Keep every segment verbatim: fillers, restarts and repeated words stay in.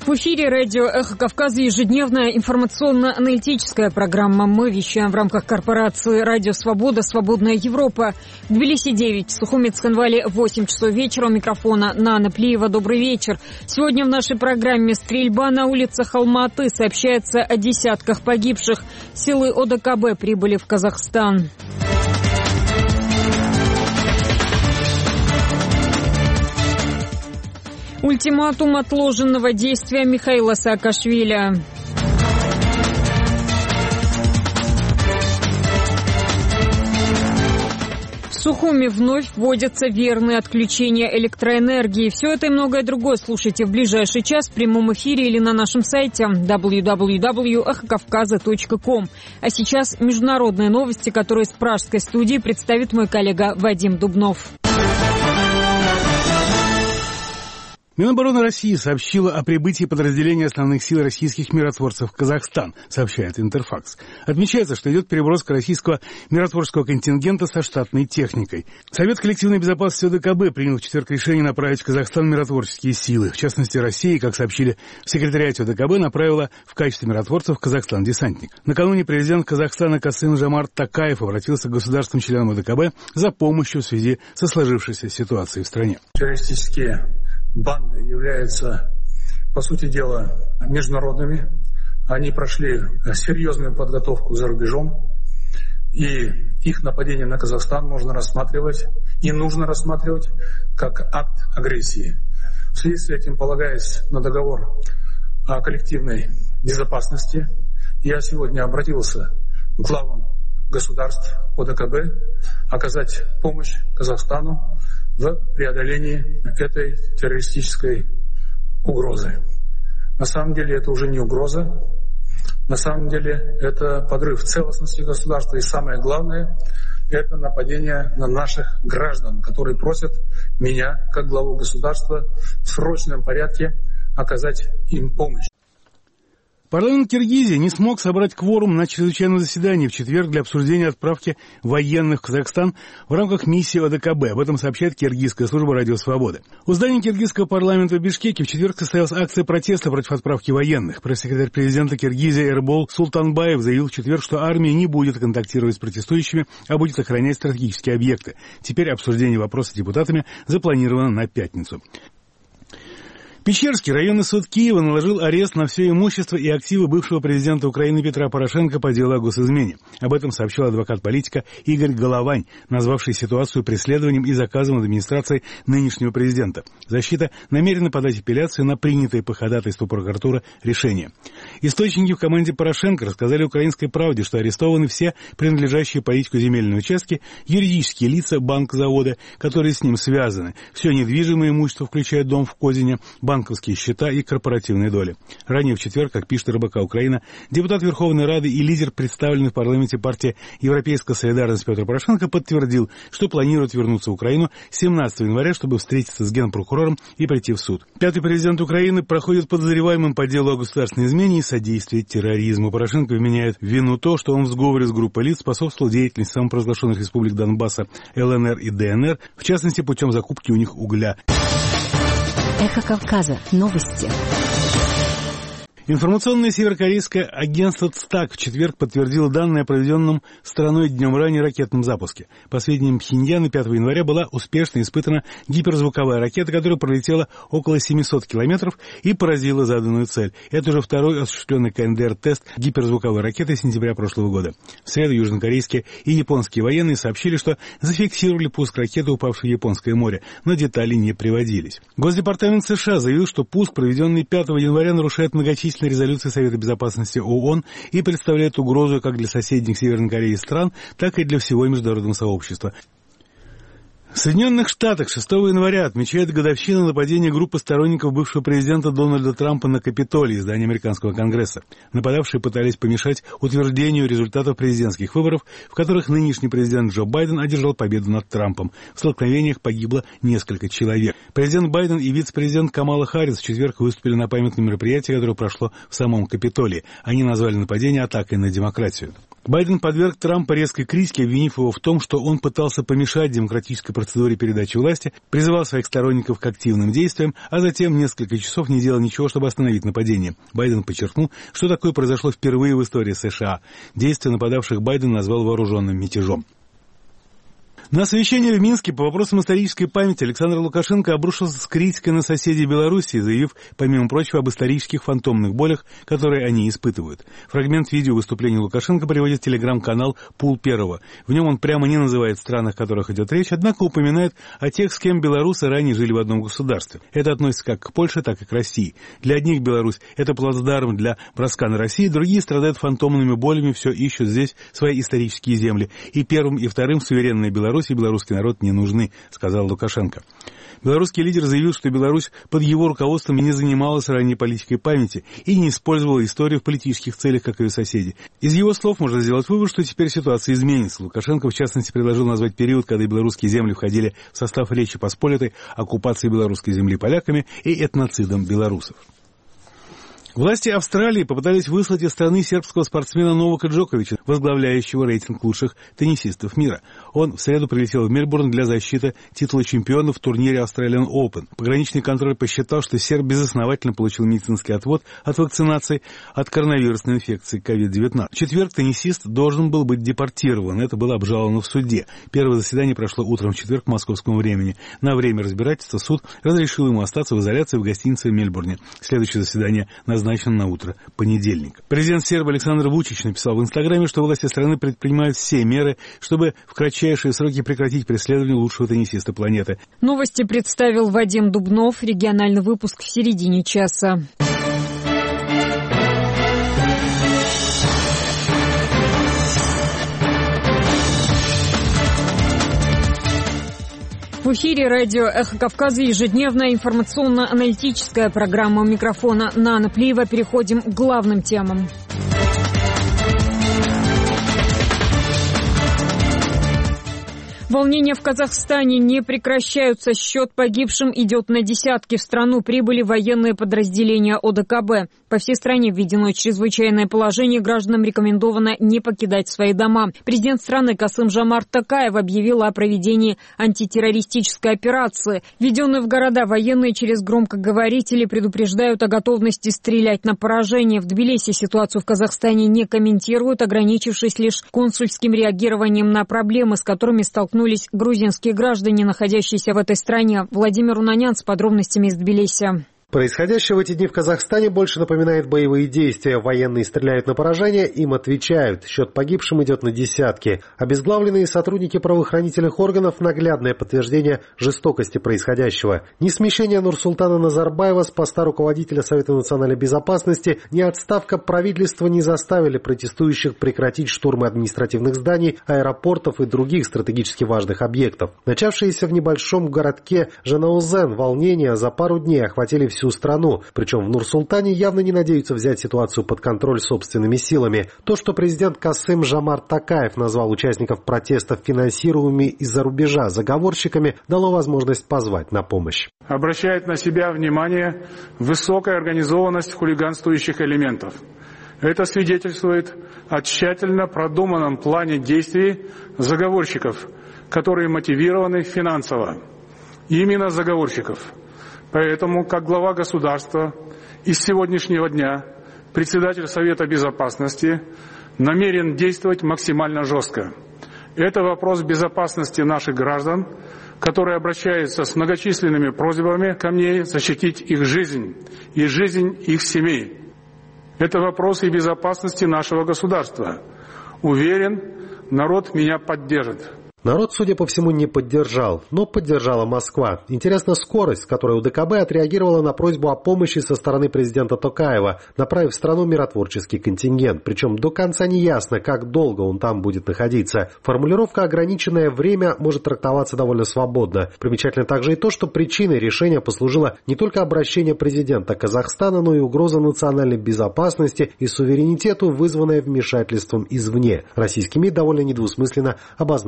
В эфире радио «Эхо Кавказа» ежедневная информационно-аналитическая программа. Мы вещаем в рамках корпорации «Радио Свобода», «Свободная Европа». В Тбилиси девять, в Сухуми Цхинвале восемь часов вечера. У микрофона Нана Плиева. Добрый вечер. Сегодня в нашей программе стрельба на улицах Алма-Аты. Сообщается о десятках погибших. Силы О Дэ Ка Бэ прибыли в Казахстан. Ультиматум отложенного действия Михаила Саакашвили. В Сухуми вновь вводятся верные отключения электроэнергии. Все это и многое другое слушайте в ближайший час в прямом эфире или на нашем сайте дабл ю дабл ю дабл ю точка эхо кавказа точка ком. А сейчас международные новости, которые с пражской студии представит мой коллега Вадим Дубнов. Минобороны России сообщила о прибытии подразделения основных сил российских миротворцев в Казахстан, сообщает Интерфакс. Отмечается, что идет переброска российского миротворческого контингента со штатной техникой. Совет коллективной безопасности О Дэ Ка Бэ принял в четверг решение направить в Казахстан миротворческие силы. В частности, Россия, как сообщили в секретариате О Дэ Ка Бэ, направила в качестве миротворцев в Казахстан десантник. Накануне президент Казахстана Касым-Жомарт Токаев обратился к государственным-членам О Дэ Ка Бэ за помощью в связи со сложившейся ситуацией в стране. Террористические банды являются, по сути дела, международными. Они прошли серьезную подготовку за рубежом. И их нападение на Казахстан можно рассматривать и нужно рассматривать как акт агрессии. В связи с этим, полагаясь на договор о коллективной безопасности, я сегодня обратился к главам государств О Дэ Ка Бэ оказать помощь Казахстану в преодолении этой террористической угрозы. На самом деле это уже не угроза, на самом деле это подрыв целостности государства, и самое главное, это нападение на наших граждан, которые просят меня, как главу государства, в срочном порядке оказать им помощь. Парламент Киргизии не смог собрать кворум на чрезвычайном заседании в четверг для обсуждения отправки военных в Казахстан в рамках миссии О Дэ Ка Бэ. Об этом сообщает киргизская служба «Радио Свобода». У здания киргизского парламента в Бишкеке в четверг состоялась акция протеста против отправки военных. Пресс-секретарь президента Киргизии Эрбол Султанбаев заявил в четверг, что армия не будет контактировать с протестующими, а будет охранять стратегические объекты. Теперь обсуждение вопроса депутатами запланировано на пятницу. Печерский районный суд Киева наложил арест на все имущество и активы бывшего президента Украины Петра Порошенко по делу о госизмене. Об этом сообщил адвокат-политика Игорь Головань, назвавший ситуацию преследованием и заказом администрации нынешнего президента. Защита намерена подать апелляцию на принятое по ходатайству прокуратуры решение. Источники в команде Порошенко рассказали «Украинской правде», что арестованы все принадлежащие политику земельные участки, юридические лица банк-завода, которые с ним связаны, все недвижимое имущество, включая дом в Козине, банковские счета и корпоративные доли. Ранее в четверг, как пишет эр бэ ка Украина, депутат Верховной Рады и лидер представленной в парламенте партии «Европейская солидарность» Петр Порошенко подтвердил, что планирует вернуться в Украину семнадцатого января, чтобы встретиться с генпрокурором и прийти в суд. Пятый президент Украины проходит подозреваемым по делу о государственной измене и содействии терроризму. Порошенко вменяет в вину то, что он в сговоре с группой лиц способствовал деятельности самопровозглашенных республик Донбасса, эл эн эр и дэ эн эр, в частности путем закупки у них угля. Эхо Кавказа. Новости. Информационное северокорейское агентство ЦТАК в четверг подтвердило данные о проведенном страной днем ранее ракетном запуске. По сведениям Пхеньяна, пятого января была успешно испытана гиперзвуковая ракета, которая пролетела около семисот километров и поразила заданную цель. Это уже второй осуществленный ка эн дэ эр-тест гиперзвуковой ракеты с сентября прошлого года. В среду южнокорейские и японские военные сообщили, что зафиксировали пуск ракеты, упавшей в Японское море, но детали не приводились. Госдепартамент США заявил, что пуск, проведенный пятого января, нарушает многочисленные резолюции Совета Безопасности ООН и представляет угрозу как для соседних Северной Кореи стран, так и для всего международного сообщества. В Соединенных Штатах шестого января отмечают годовщину нападения группы сторонников бывшего президента Дональда Трампа на Капитолий, здание американского Конгресса. Нападавшие пытались помешать утверждению результатов президентских выборов, в которых нынешний президент Джо Байден одержал победу над Трампом. В столкновениях погибло несколько человек. Президент Байден и вице-президент Камала Харрис в четверг выступили на памятном мероприятии, которое прошло в самом Капитолии. Они назвали нападение атакой на демократию. Байден подверг Трампа резкой критике, обвинив его в том, что он пытался помешать демократической процедуре передачи власти, призывал своих сторонников к активным действиям, а затем несколько часов не делал ничего, чтобы остановить нападение. Байден подчеркнул, что такое произошло впервые в истории США. Действия нападавших Байден назвал вооруженным мятежом. На совещании в Минске по вопросам исторической памяти Александр Лукашенко обрушился с критикой на соседей Белоруссии, заявив, помимо прочего, об исторических фантомных болях, которые они испытывают. Фрагмент видео выступления Лукашенко приводит телеграм-канал «Пул Первого». В нем он прямо не называет стран, о которых идет речь, однако упоминает о тех, с кем белорусы ранее жили в одном государстве. Это относится как к Польше, так и к России. Для одних Беларусь – это плацдарм для броска на Россию, другие страдают фантомными болями, все ищут здесь свои исторические земли. И первым, и вторым суверенная Беларусь и белорусский народ не нужны, сказал Лукашенко. Белорусский лидер заявил, что Беларусь под его руководством не занималась ранее политикой памяти и не использовала историю в политических целях, как ее соседи. Из его слов можно сделать вывод, что теперь ситуация изменится. Лукашенко, в частности, предложил назвать период, когда белорусские земли входили в состав Речи Посполитой, оккупации белорусской земли поляками и этноцидом белорусов. Власти Австралии попытались выслать из страны сербского спортсмена Новака Джоковича, возглавляющего рейтинг лучших теннисистов мира. Он в среду прилетел в Мельбурн для защиты титула чемпиона в турнире Australian Open. Пограничный контроль посчитал, что серб безосновательно получил медицинский отвод от вакцинации от коронавирусной инфекции ковид девятнадцать. В четверг теннисист должен был быть депортирован. Это было обжаловано в суде. Первое заседание прошло утром в четверг по московскому времени. На время разбирательства суд разрешил ему остаться в изоляции в гостинице в Мельбурне. Следующее заседание назначено на утро понедельника. Президент Сербии Александр Вучич написал в Инстаграме, что власти страны предпринимают все меры, чтобы в кратчайшие сроки прекратить преследование лучшего теннисиста планеты. Новости представил Вадим Дубнов. Региональный выпуск в середине часа. В эфире радио «Эхо Кавказа» ежедневная информационно-аналитическая программа. У микрофона Нана Плиева. Переходим к главным темам. Волнения в Казахстане не прекращаются. Счет погибшим идет на десятки. В страну прибыли военные подразделения О Дэ Ка Бэ. По всей стране введено чрезвычайное положение. Гражданам рекомендовано не покидать свои дома. Президент страны Касым-Жомарт Токаев объявил о проведении антитеррористической операции. Введенные в города военные через громкоговорители предупреждают о готовности стрелять на поражение. В Тбилиси ситуацию в Казахстане не комментируют, ограничившись лишь консульским реагированием на проблемы, с которыми столкнулись грузинские граждане, находящиеся в этой стране. Владимир Унанян с подробностями из Тбилиси. Происходящее в эти дни в Казахстане больше напоминает боевые действия. Военные стреляют на поражение, им отвечают. Счет погибшим идет на десятки. Обезглавленные сотрудники правоохранительных органов – наглядное подтверждение жестокости происходящего. Ни смещение Нурсултана Назарбаева с поста руководителя Совета национальной безопасности, ни отставка правительства не заставили протестующих прекратить штурмы административных зданий, аэропортов и других стратегически важных объектов. Начавшиеся в небольшом городке Жанаузен волнения за пару дней охватили всю страну. Причем в Нур-Султане явно не надеются взять ситуацию под контроль собственными силами. То, что президент Касым-Жомарт Токаев назвал участников протестов финансируемыми из-за рубежа заговорщиками, дало возможность позвать на помощь. Обращает на себя внимание высокая организованность хулиганствующих элементов. Это свидетельствует о тщательно продуманном плане действий заговорщиков, которые мотивированы финансово. Именно заговорщиков. Поэтому, как глава государства и с сегодняшнего дня председатель Совета Безопасности намерен действовать максимально жестко. Это вопрос безопасности наших граждан, которые обращаются с многочисленными просьбами ко мне защитить их жизнь и жизнь их семей. Это вопрос и безопасности нашего государства. Уверен, народ меня поддержит. Народ, судя по всему, не поддержал, но поддержала Москва. Интересна скорость, с которой О Дэ Ка Бэ отреагировала на просьбу о помощи со стороны президента Токаева, направив в страну миротворческий контингент. Причем до конца не ясно, как долго он там будет находиться. Формулировка «ограниченное время» может трактоваться довольно свободно. Примечательно также и то, что причиной решения послужило не только обращение президента Казахстана, но и угроза национальной безопасности и суверенитету, вызванная вмешательством извне. Российский МИД довольно недвусмысленно обозначил позицию.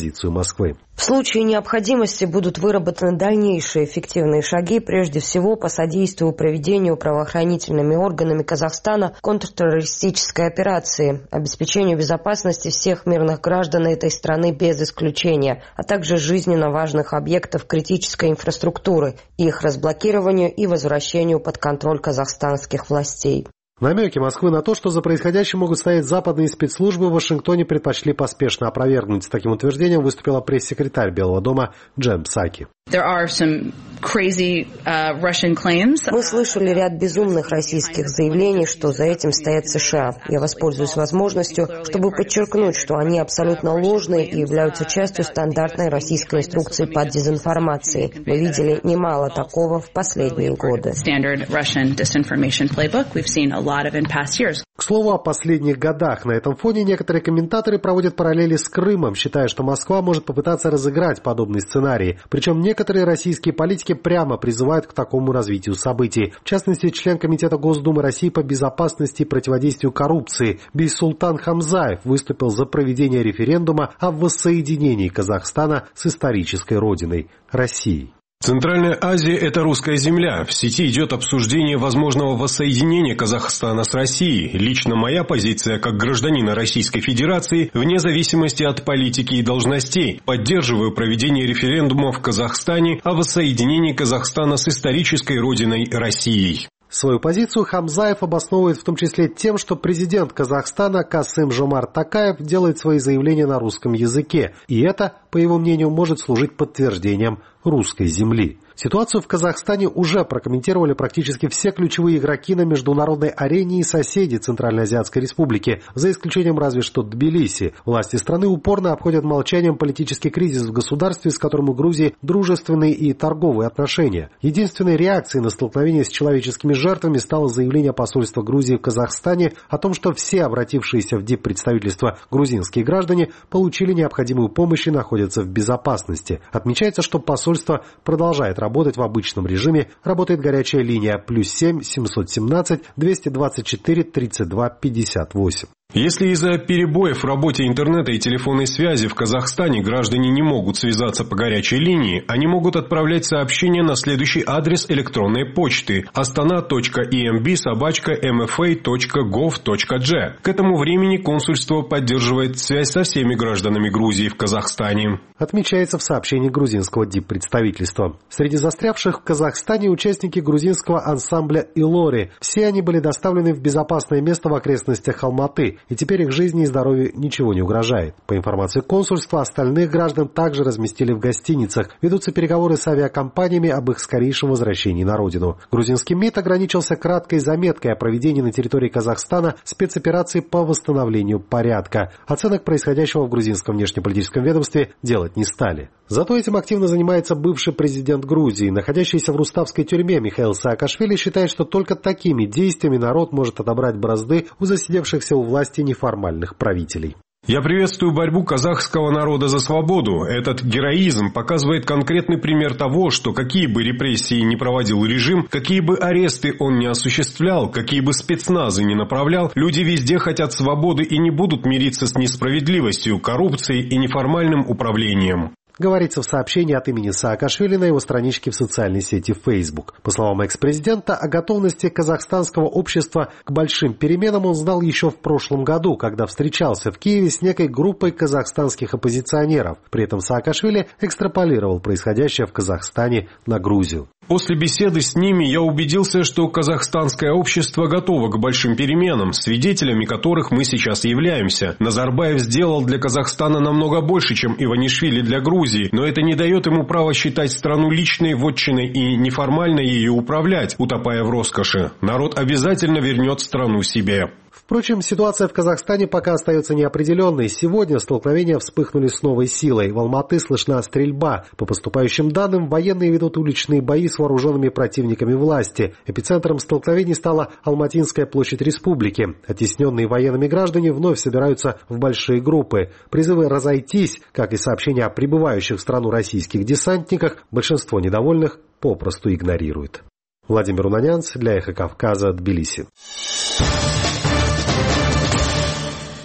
позицию Москвы. В случае необходимости будут выработаны дальнейшие эффективные шаги, прежде всего по содействию проведению правоохранительными органами Казахстана контртеррористической операции, обеспечению безопасности всех мирных граждан этой страны без исключения, а также жизненно важных объектов критической инфраструктуры, их разблокированию и возвращению под контроль казахстанских властей. Намеки Москвы на то, что за происходящим могут стоять западные спецслужбы, в Вашингтоне предпочли поспешно опровергнуть. С таким утверждением выступила пресс-секретарь Белого дома Джен Псаки. Мы слышали ряд безумных российских заявлений, что за этим стоят США. Я воспользуюсь возможностью, чтобы подчеркнуть, что они абсолютно ложные и являются частью стандартной российской инструкции по дезинформации. Мы видели немало такого в последние годы. К слову, о последних годах. На этом фоне некоторые комментаторы проводят параллели с Крымом, считая, что Москва может попытаться разыграть подобный сценарий. Причем некоторые российские политики прямо призывают к такому развитию событий. В частности, член Комитета Госдумы России по безопасности и противодействию коррупции Бейсултан Хамзаев выступил за проведение референдума о воссоединении Казахстана с исторической родиной Россией. Центральная Азия – это русская земля. В сети идет обсуждение возможного воссоединения Казахстана с Россией. Лично моя позиция, как гражданина Российской Федерации, вне зависимости от политики и должностей, поддерживаю проведение референдума в Казахстане о воссоединении Казахстана с исторической родиной Россией. Свою позицию Хамзаев обосновывает в том числе тем, что президент Казахстана Касым-Жомарт Токаев делает свои заявления на русском языке, и это, по его мнению, может служить подтверждением русской земли. Ситуацию в Казахстане уже прокомментировали практически все ключевые игроки на международной арене и соседи Центральноазиатской республики, за исключением разве что Тбилиси. Власти страны упорно обходят молчанием политический кризис в государстве, с которым у Грузии дружественные и торговые отношения. Единственной реакцией на столкновение с человеческими жертвами стало заявление посольства Грузии в Казахстане о том, что все обратившиеся в диппредставительство грузинские граждане получили необходимую помощь и находятся в безопасности. Отмечается, что посольство продолжает работать работать в обычном режиме. Работает горячая линия плюс семь семьсот семнадцать двести двадцать четыре тридцать два пятьдесят восемь. Если из-за перебоев в работе интернета и телефонной связи в Казахстане граждане не могут связаться по горячей линии, они могут отправлять сообщения на следующий адрес электронной почты astana точка emb собака эм эф эй точка гов точка джи. К этому времени консульство поддерживает связь со всеми гражданами Грузии в Казахстане. Отмечается в сообщении грузинского диппредставительства. Среди застрявших в Казахстане участники грузинского ансамбля «Илори». Все они были доставлены в безопасное место в окрестностях Алматы, и теперь их жизни и здоровью ничего не угрожает. По информации консульства, остальных граждан также разместили в гостиницах. Ведутся переговоры с авиакомпаниями об их скорейшем возвращении на родину. Грузинский МИД ограничился краткой заметкой о проведении на территории Казахстана спецоперации по восстановлению порядка. Оценок происходящего в грузинском внешнеполитическом ведомстве делать не стали. Зато этим активно занимается бывший президент Грузии. Находящийся в руставской тюрьме Михаил Саакашвили считает, что только такими действиями народ может отобрать бразды у засидевшихся у власти неформальных правителей. Я приветствую борьбу казахского народа за свободу. Этот героизм показывает конкретный пример того, что какие бы репрессии ни проводил режим, какие бы аресты он не осуществлял, какие бы спецназы ни направлял, люди везде хотят свободы и не будут мириться с несправедливостью, коррупцией и неформальным управлением. Говорится в сообщении от имени Саакашвили на его страничке в социальной сети Facebook. По словам экс-президента, о готовности казахстанского общества к большим переменам он знал еще в прошлом году, когда встречался в Киеве с некой группой казахстанских оппозиционеров. При этом Саакашвили экстраполировал происходящее в Казахстане на Грузию. После беседы с ними я убедился, что казахстанское общество готово к большим переменам, свидетелями которых мы сейчас являемся. Назарбаев сделал для Казахстана намного больше, чем Иванишвили для Грузии, но это не дает ему права считать страну личной вотчиной и неформально ее управлять, утопая в роскоши. Народ обязательно вернет страну себе. Впрочем, ситуация в Казахстане пока остается неопределенной. Сегодня столкновения вспыхнули с новой силой. В Алматы слышна стрельба. По поступающим данным, военные ведут уличные бои с вооруженными противниками власти. Эпицентром столкновений стала Алматинская площадь республики. Оттесненные военными граждане вновь собираются в большие группы. Призывы разойтись, как и сообщения о прибывающих в страну российских десантниках, большинство недовольных попросту игнорирует. Владимир Унанянц для Эхо Кавказа, Тбилиси.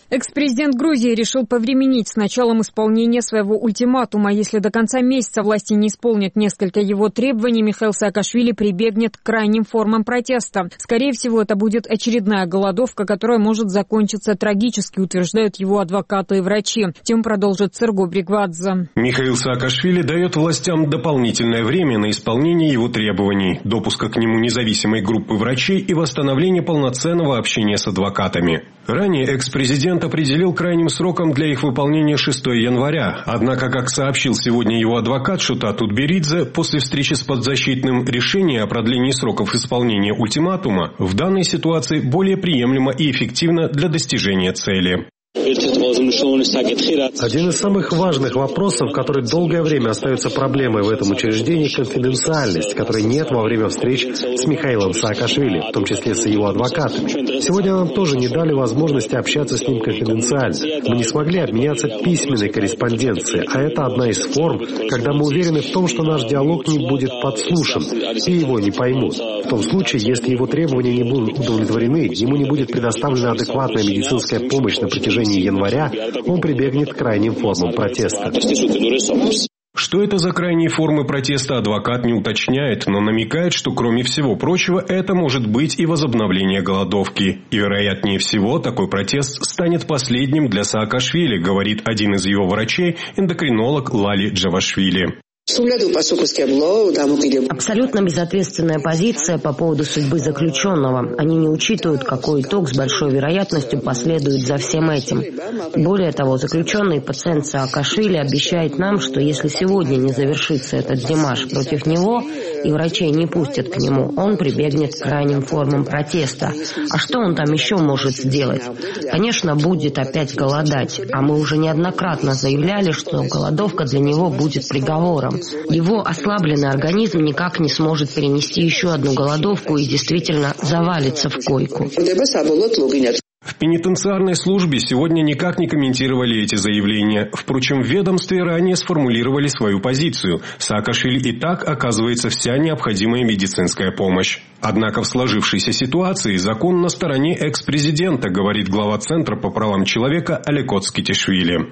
Экс-президент Грузии решил повременить с началом исполнения своего ультиматума. Если до конца месяца власти не исполнят несколько его требований, Михаил Саакашвили прибегнет к крайним формам протеста. Скорее всего, это будет очередная голодовка, которая может закончиться трагически, утверждают его адвокаты и врачи. Тем продолжит Серго Бригвадзе. Михаил Саакашвили дает властям дополнительное время на исполнение его требований, допуска к нему независимой группы врачей и восстановление полноценного общения с адвокатами. Ранее экс-президент определил крайним сроком для их выполнения шестого января. Однако, как сообщил сегодня его адвокат Шута Тутберидзе, после встречи с подзащитным решение о продлении сроков исполнения ультиматума в данной ситуации более приемлемо и эффективно для достижения цели. Один из самых важных вопросов, который долгое время остается проблемой в этом учреждении, конфиденциальность, которой нет во время встреч с Михаилом Саакашвили, в том числе с его адвокатами. Сегодня нам тоже не дали возможности общаться с ним конфиденциально. Мы не смогли обменяться письменной корреспонденцией, а это одна из форм, когда мы уверены в том, что наш диалог не будет подслушан и его не поймут. В том случае, если его требования не будут удовлетворены, ему не будет предоставлена адекватная медицинская помощь на протяжении января, он прибегнет к крайним формам протеста. Что это за крайние формы протеста, адвокат не уточняет, но намекает, что, кроме всего прочего, это может быть и возобновление голодовки. И, вероятнее всего, такой протест станет последним для Саакашвили, говорит один из его врачей, эндокринолог Лали Джавашвили. Абсолютно безответственная позиция по поводу судьбы заключенного. Они не учитывают, какой итог с большой вероятностью последует за всем этим. Более того, заключенный пациент Саакашвили обещает нам, что если сегодня не завершится этот демарш против него и врачей не пустят к нему, он прибегнет к крайним формам протеста. А что он там еще может сделать? Конечно, будет опять голодать, а мы уже неоднократно заявляли, что голодовка для него будет приговором. Его ослабленный организм никак не сможет перенести еще одну голодовку и действительно завалится в койку. В пенитенциарной службе сегодня никак не комментировали эти заявления. Впрочем, в ведомстве ранее сформулировали свою позицию. Саакашвили и так оказывается вся необходимая медицинская помощь. Однако в сложившейся ситуации закон на стороне экс-президента, говорит глава Центра по правам человека Алекот Скитишвили.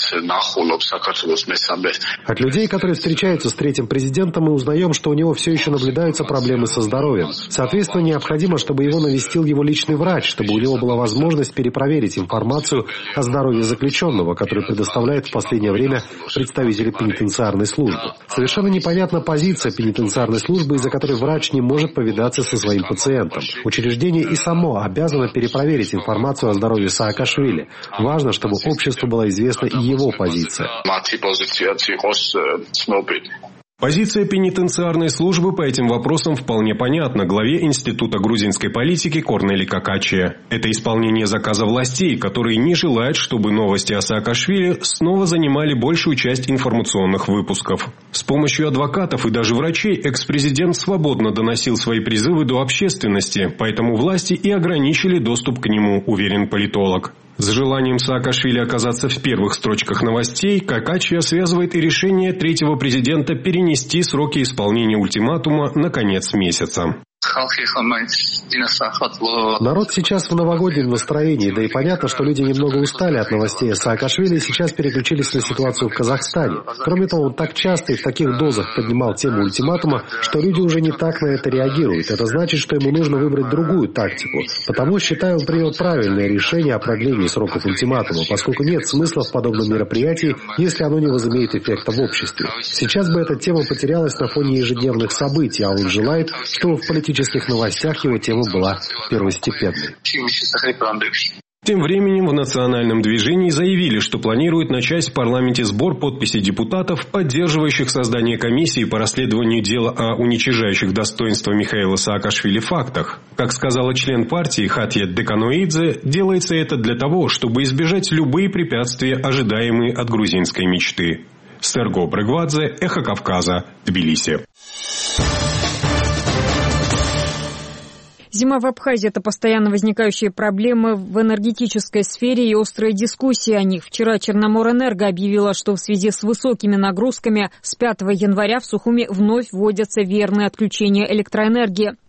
От людей, которые встречаются с третьим президентом, мы узнаем, что у него все еще наблюдаются проблемы со здоровьем. Соответственно, необходимо, чтобы его навестил его личный врач, чтобы у него была возможность перепроверить информацию о здоровье заключенного, которую предоставляет в последнее время представители пенитенциарной службы. Совершенно непонятна позиция пенитенциарной службы, из-за которой врач не может повидаться со своим пациентом. Учреждение и само обязано перепроверить информацию о здоровье Саакашвили. Важно, чтобы обществу была известна и его позиция. Позиция пенитенциарной службы по этим вопросам вполне понятна главе Института грузинской политики Корнели Какачия. Это исполнение заказа властей, которые не желают, чтобы новости о Саакашвили снова занимали большую часть информационных выпусков. С помощью адвокатов и даже врачей экс-президент свободно доносил свои призывы до общественности, поэтому власти и ограничили доступ к нему, уверен политолог. С желанием Саакашвили оказаться в первых строчках новостей, Какачия связывает и решение третьего президента перенести сроки исполнения ультиматума на конец месяца. Народ сейчас в новогоднем настроении, да и понятно, что люди немного устали от новостей о Саакашвили и сейчас переключились на ситуацию в Казахстане. Кроме того, он так часто и в таких дозах поднимал тему ультиматума, что люди уже не так на это реагируют. Это значит, что ему нужно выбрать другую тактику. Потому, считаю, он принял правильное решение о продлении сроков ультиматума, поскольку нет смысла в подобном мероприятии, если оно не возымеет эффекта в обществе. Сейчас бы эта тема потерялась на фоне ежедневных событий, а он желает, чтобы в политическом В политических новостях его тема была первостепенной. Тем временем в национальном движении заявили, что планируют начать в парламенте сбор подписей депутатов, поддерживающих создание комиссии по расследованию дела о уничижающих достоинства Михаила Саакашвили фактах. Как сказала член партии Хатьет Деканоидзе, делается это для того, чтобы избежать любые препятствия, ожидаемые от грузинской мечты. Серго Бригвадзе, Эхо Кавказа, Тбилиси. Зима в Абхазии – это постоянно возникающие проблемы в энергетической сфере и острые дискуссии о них. Вчера Черноморэнерго объявила, что в связи с высокими нагрузками с пятого января в Сухуми вновь вводятся верные отключения электроэнергии.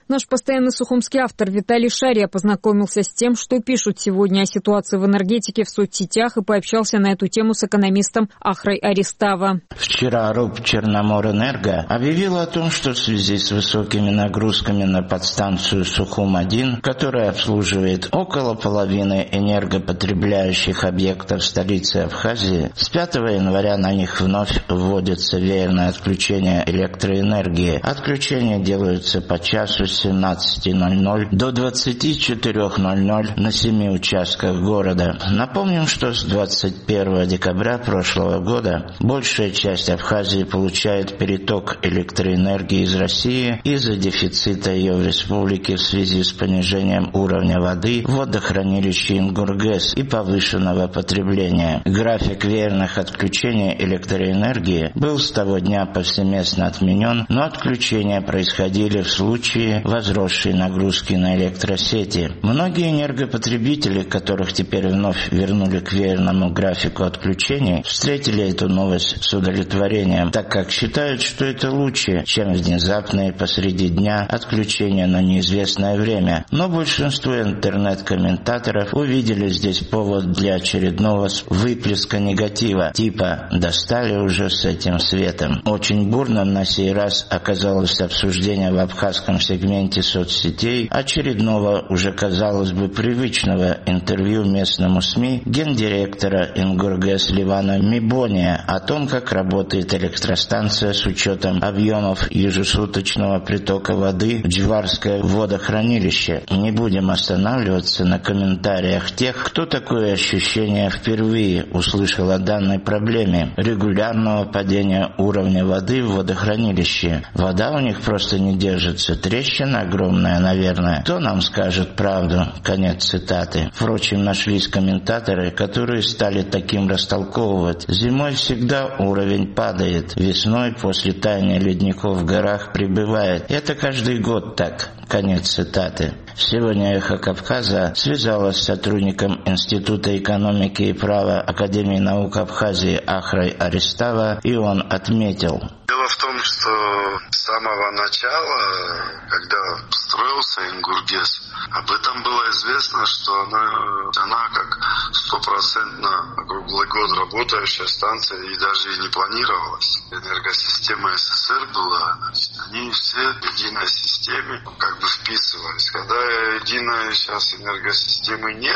Наш постоянный сухумский автор Виталий Шария познакомился с тем, что пишут сегодня о ситуации в энергетике в соцсетях, и пообщался на эту тему с экономистом Ахрой Аристава. Вчера РУП «Черноморэнерго» объявил о том, что в связи с высокими нагрузками на подстанцию Сухум-один, которая обслуживает около половины энергопотребляющих объектов столицы Абхазии, с пятого января на них вновь вводится веерное отключение электроэнергии. Отключения делаются по часу с семнадцати ноль-ноль до двадцати четырёх ноль-ноль на семи участках города. Напомним, что с двадцать первого декабря прошлого года большая часть Абхазии получает переток электроэнергии из России из-за дефицита ее в республике в связи с понижением уровня воды в водохранилище Ингургэс и повышенного потребления. График веерных отключений электроэнергии был с того дня повсеместно отменен, но отключения происходили в случае возросшей нагрузки на электросети. Многие энергопотребители, которых теперь вновь вернули к веерному графику отключений, встретили эту новость с удовлетворением, так как считают, что это лучше, чем внезапные посреди дня отключения на неизвестное время. Но большинство интернет-комментаторов увидели здесь повод для очередного выплеска негатива, типа «достали уже с этим светом». Очень бурным на сей раз оказалось обсуждение в абхазском сегменте соцсетей очередного, уже казалось бы привычного интервью местному СМИ гендиректора Ингургэс Ливана Мибония о том, как работает электростанция с учетом объемов ежесуточного притока воды в Джварское водохранилище. Не будем останавливаться на комментариях тех, кто такое ощущение впервые услышал о данной проблеме регулярного падения уровня воды в водохранилище. Вода у них просто не держится, трещина огромная, наверное. Кто нам скажет правду? Конец цитаты. Впрочем, нашлись комментаторы, которые стали таким растолковывать. Зимой всегда уровень падает, весной после таяния ледников в горах прибывает. Это каждый год так. Конец цитаты. Сегодня «Эхо Кавказа» связалась с сотрудником Института экономики и права Академии наук Абхазии Ахрой Аристава, и он отметил. Дело в том, что с самого начала, когда строился Ингургэс, об этом было известно, что она, она как стопроцентно круглый год работающая станция и даже и не планировалась. Энергосистема СССР была, значит, они все в единой системе как бы вписывались. Когда единой сейчас энергосистемы нет,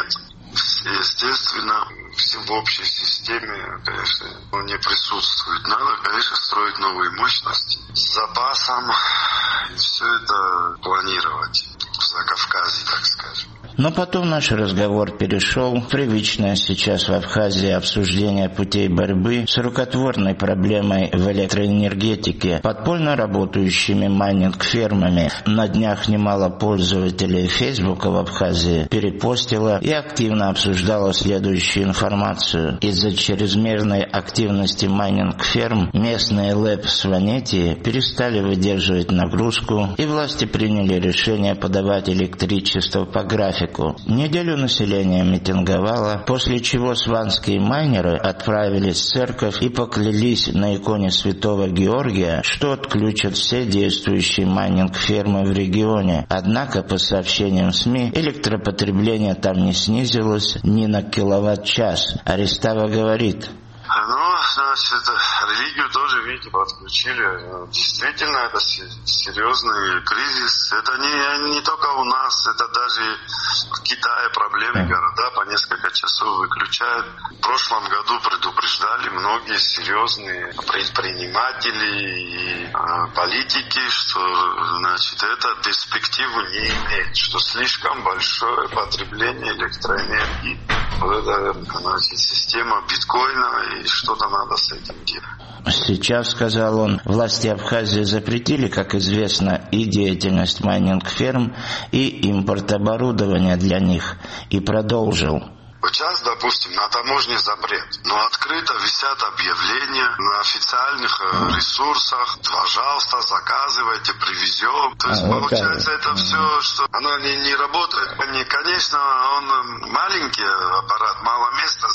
естественно, все в общей системе, конечно, не присутствует. Надо, конечно, строить новые мощности с запасом и все это планировать в Закавказье, так скажем. Но потом наш разговор перешел в привычное сейчас в Абхазии обсуждение путей борьбы с рукотворной проблемой в электроэнергетике, подпольно работающими майнинг-фермами. На днях немало пользователей Фейсбука в Абхазии перепостило и активно обсуждало следующую информацию. Из-за чрезмерной активности майнинг-ферм местные ЛЭП Сванетии перестали выдерживать нагрузку, и власти приняли решение подавать электричество по графику. Неделю население митинговало, после чего сванские майнеры отправились в церковь и поклялись на иконе святого Георгия, что отключат все действующие майнинг-фермы в регионе. Однако, по сообщениям СМИ, электропотребление там не снизилось ни на киловатт-час. Аристава говорит: Ну, значит, религию тоже, видите, подключили. Действительно, это серьезный кризис. Это не, не только у нас, это даже в Китае проблемы, города по несколько часов выключают. В прошлом году предупреждали многие серьезные предприниматели и э, политики, что, значит, это перспективу не имеет, что слишком большое потребление электроэнергии. Вот это, значит, система биткоина, и что-то надо с этим делать. Сейчас, сказал он, власти Абхазии запретили, как известно, и деятельность майнинг-ферм, и импорт оборудования для них, и продолжил. Сейчас, допустим, на таможне запрет, но открыто висят объявления на официальных ресурсах. Пожалуйста, заказывайте, привезем. То есть, а, получается, вот это все, что оно не, не работает. Не, конечно, он маленький аппарат, мало места занимает.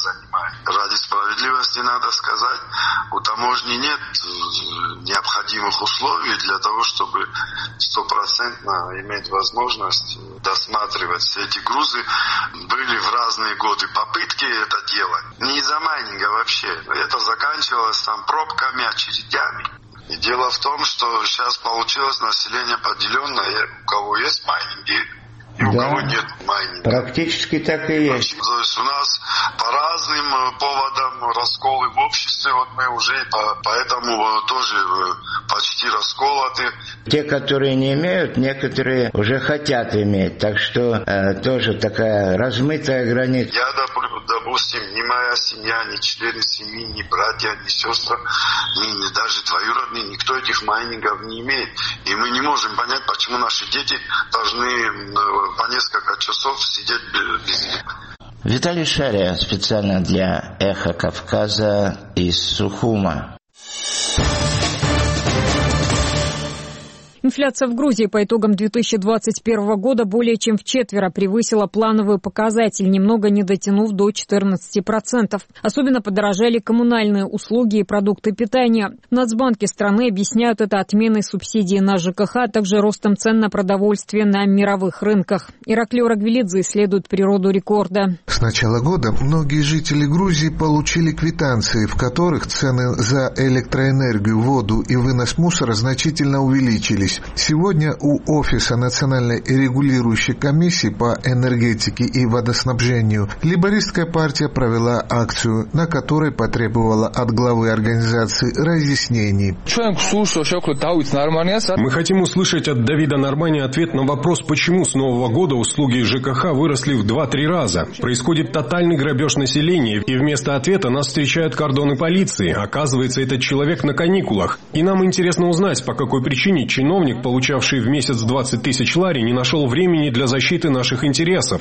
понимаю. Ради справедливости надо сказать, у таможни нет необходимых условий для того, чтобы стопроцентно иметь возможность досматривать все эти грузы. Были в разные годы попытки это делать. Не из-за майнинга вообще. Это заканчивалось там пробками, очередями. И дело в том, что сейчас получилось население поделенное, у кого есть майнинги, и у да, кого нет майнинга. Практически так и есть. То есть у нас по разным поводам расколы в обществе, вот мы уже по, поэтому тоже почти расколоты. Те, которые не имеют, некоторые уже хотят иметь, так что э, тоже такая размытая граница. Я, допустим, ни моя семья, ни члены семьи, ни братья, ни сестры, ни, ни даже двоюродные, никто этих майнингов не имеет. И мы не можем понять, почему наши дети должны по несколько часов сидеть без них. Виталий Шария специально для «Эхо Кавказа» из Сухума. Инфляция в Грузии по итогам две тысячи двадцать первого года более чем вчетверо превысила плановый показатель, немного не дотянув до четырнадцати процентов. Особенно подорожали коммунальные услуги и продукты питания. В Нацбанке страны объясняют это отменой субсидий на ЖКХ, а также ростом цен на продовольствие на мировых рынках. Ираклий Орагвелидзе исследует природу рекорда. С начала года многие жители Грузии получили квитанции, в которых цены за электроэнергию, воду и вынос мусора значительно увеличились. Сегодня у Офиса Национальной регулирующей комиссии по энергетике и водоснабжению лейбористская партия провела акцию, на которой потребовала от главы организации разъяснений. Мы хотим услышать от Давида Нормани ответ на вопрос, почему с нового года услуги ЖКХ выросли в два-три раза. Происходит тотальный грабеж населения, и вместо ответа нас встречают кордоны полиции. Оказывается, этот человек на каникулах. И нам интересно узнать, по какой причине чиновник, получавший в месяц двадцать тысяч лари, не нашел времени для защиты наших интересов.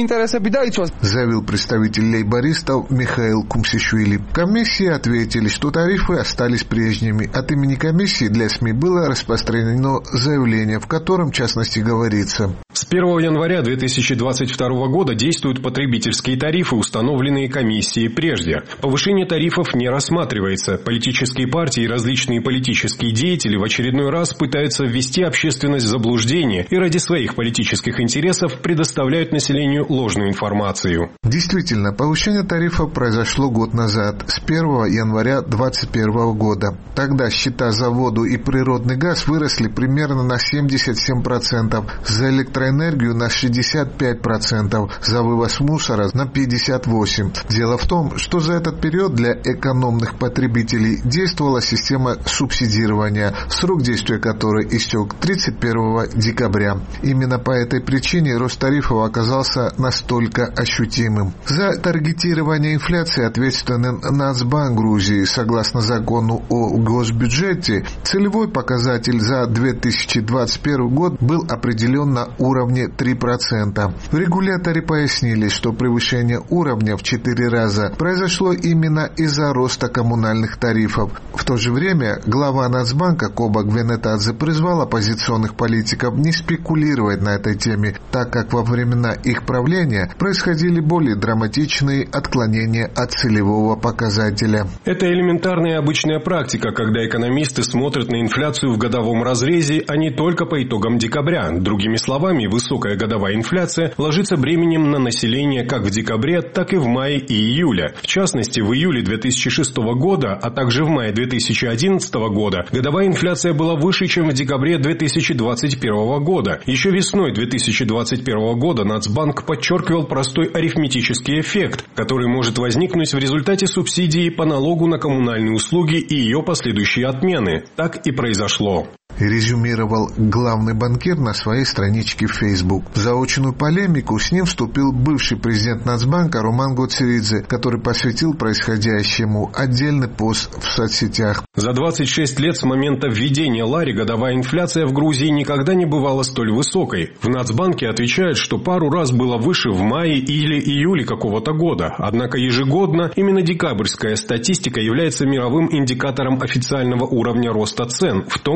Заявил представитель лейбористов Михаил Кумсишвили. Комиссии ответили, что тарифы остались прежними. От имени комиссии для СМИ было распространено заявление, в котором, в частности, говорится: с первого января две тысячи двадцать второго года действуют потребительские тарифы, установленные комиссией прежде. Повышение тарифов не рассматривается. Политические партии и различные политические деятели в очередной раз пытаются ввести общественность в заблуждение и ради своих политических интересов предоставляют населению ложную информацию. Действительно, повышение тарифов произошло год назад, с первого января две тысячи двадцать первого года. Тогда счета за воду и природный газ выросли примерно на семьдесят семь процентов, за электроэнергию на шестьдесят пять процентов, за вывоз мусора на пятьдесят восемь процентов. Дело в том, что за этот период для экономных потребителей действовала система субсидирования, срок действия которой истек тридцать первого декабря. Именно по этой причине рост тарифов оказался настолько ощутимым. За таргетирование инфляции ответственен Нацбанк Грузии. Согласно закону о госбюджете, целевой показатель за две тысячи двадцать первый год был определен на уровне три процента. В регуляторе пояснили, что превышение уровня в четыре раза произошло именно из-за роста коммунальных тарифов. В то же время глава Нацбанка Коба Гвенетадзе призвал оппозиционных политиков не спекулировать на этой теме, так как во времена их правления происходили более драматичные отклонения от целевого показателя. Это элементарная обычная практика, когда экономисты смотрят на инфляцию в годовом разрезе, а не только по итогам декабря. Другими словами, высокая годовая инфляция ложится бременем на население как в декабре, так и в мае и июле. В частности, в июле две тысячи шестого года, а также в мае две тысячи одиннадцатого года годовая инфляция была выше, чем в декабре две тысячи двадцать первого года. Еще весной две тысячи двадцать первого года Нацбанк подчеркивал простой арифметический эффект, который может возникнуть в результате субсидии по налогу на коммунальные услуги и ее последующей отмены. Так и произошло. Резюмировал главный банкир на своей страничке в Facebook. В заочную полемику с ним вступил бывший президент Нацбанка Роман Гоцеридзе, который посвятил происходящему отдельный пост в соцсетях. За двадцать шесть лет с момента введения лари годовая инфляция в Грузии никогда не бывала столь высокой. В Нацбанке отвечают, что пару раз было выше в мае или июле какого-то года. Однако ежегодно именно декабрьская статистика является мировым индикатором официального уровня роста цен, в том числе и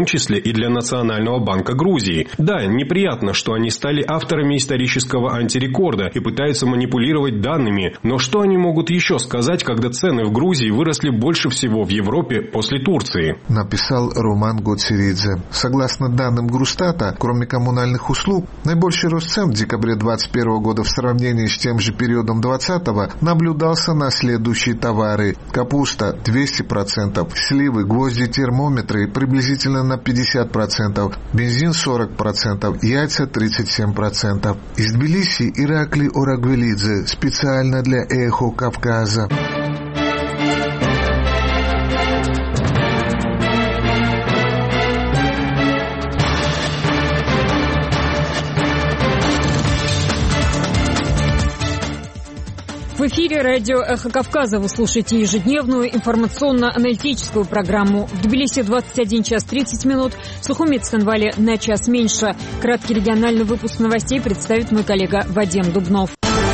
и для Национального банка Грузии. Да, неприятно, что они стали авторами исторического антирекорда и пытаются манипулировать данными, но что они могут еще сказать, когда цены в Грузии выросли больше всего в Европе после Турции? Написал Роман Гоцеридзе. Согласно данным Грустата, кроме коммунальных услуг, наибольший рост цен в декабре двадцать первого года в сравнении с тем же периодом двадцатого наблюдался на следующие товары. Капуста – двести процентов, сливы, гвозди, термометры приблизительно на пятьдесят процентов, бензин – сорок процентов, яйца – тридцать семь процентов. Из Тбилиси Иракли Орагвелидзе специально для «Эхо Кавказа». В эфире радио «Эхо Кавказа». Вы слушаете ежедневную информационно-аналитическую программу. В Тбилиси двадцать один час тридцать минут, в Сухуми и Цхинвале на час меньше. Краткий региональный выпуск новостей представит мой коллега Вадим Дубнов.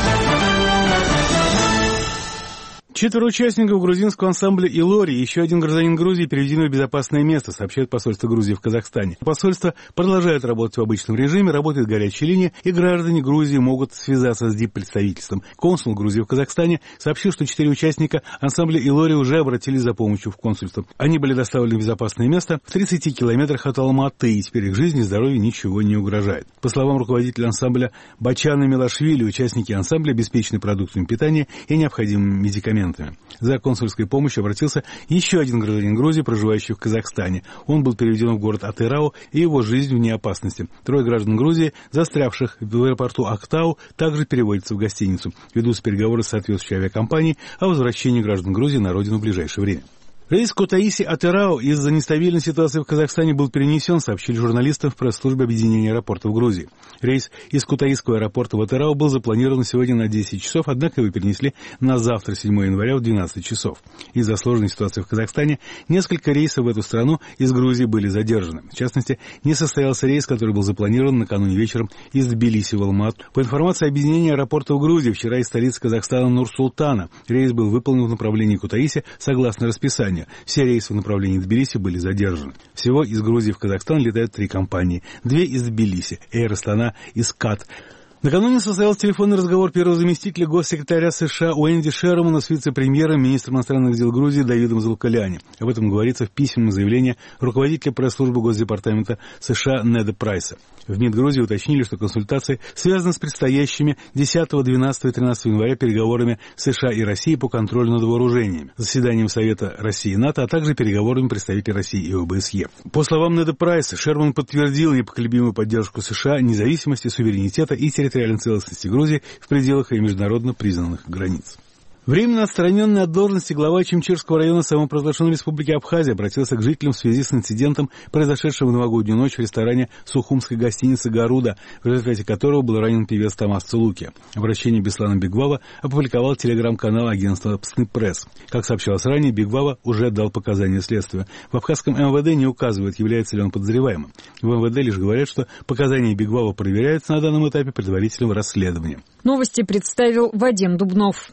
Четверо участников грузинского ансамбля «Илори» и еще один гражданин Грузии переведены в безопасное место, сообщает посольство Грузии в Казахстане. Посольство продолжает работать в обычном режиме, работает горячая линия, и граждане Грузии могут связаться с диппредставительством. Консул Грузии в Казахстане сообщил, что четыре участника ансамбля «Илори» уже обратились за помощью в консульство. Они были доставлены в безопасное место в тридцати километрах от Алматы, и теперь их жизни и здоровью ничего не угрожает. По словам руководителя ансамбля Бачана Милашвили, участники ансамбля обеспечены продуктами питания и необходимыми медикаментами. За консульской помощью обратился еще один гражданин Грузии, проживающий в Казахстане. Он был переведен в город Атырау, и его жизнь вне опасности. Трое граждан Грузии, застрявших в аэропорту Актау, также переводятся в гостиницу. Ведутся переговоры с соответствующей авиакомпанией о возвращении граждан Грузии на родину в ближайшее время. Рейс Кутаиси-Атырау из-за нестабильной ситуации в Казахстане был перенесен, сообщили журналистам в пресс-службе объединения аэропортов Грузии. Рейс из Кутаисского аэропорта в Атырау был запланирован сегодня на десять часов, однако его перенесли на завтра, седьмого января, в двенадцать часов. Из-за сложной ситуации в Казахстане несколько рейсов в эту страну из Грузии были задержаны. В частности, не состоялся рейс, который был запланирован накануне вечером из Тбилиси в Алмату. По информации объединения аэропортов Грузии, вчера из столицы Казахстана Нур-Султана рейс был выполнен в направлении Кутаиси согласно расписанию. Все рейсы в направлении Тбилиси были задержаны. Всего из Грузии в Казахстан летают три компании. Две из Тбилиси – Эйр Астана и Скат. Накануне состоялся телефонный разговор первого заместителя госсекретаря США Уэнди Шермана с вице-премьером, министром иностранных дел Грузии Давидом Залкаляни. Об этом говорится в письменном заявлении руководителя пресс-службы Госдепартамента США Неда Прайса. В МИД Грузии уточнили, что консультации связаны с предстоящими десятого, двенадцатого и тринадцатого января переговорами США и России по контролю над вооружениями, заседанием Совета России и НАТО, а также переговорами представителей России и ОБСЕ. По словам Неда Прайса, Шерман подтвердил непоколебимую поддержку США независимости, суверенитета и территориальной целостности Грузии в пределах ее международно признанных границ. Временно отстраненный от должности глава Чимчирского района самопровозглашенной республики Абхазия обратился к жителям в связи с инцидентом, произошедшим в новогоднюю ночь в ресторане сухумской гостиницы «Гаруда», в результате которого был ранен певец Томас Цулуки. Обращение Беслана Бигвава опубликовал телеграм-канал агентства «Псны-пресс». Как сообщалось ранее, Бигвава уже дал показания следствию. В абхазском эм вэ дэ не указывают, является ли он подозреваемым. В эм вэ дэ лишь говорят, что показания Бигвава проверяются на данном этапе предварительного расследования. Новости представил Вадим Дубнов.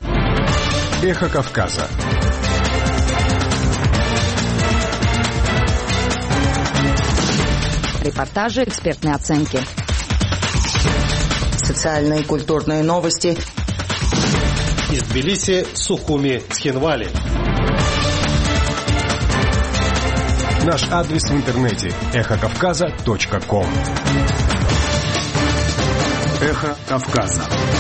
Эхо Кавказа. Репортажи, экспертные оценки. Социальные и культурные новости. Из Тбилиси, Сухуми, Цхинвали. Наш адрес в интернете эхо кавказа точка ком. Эхо Кавказа.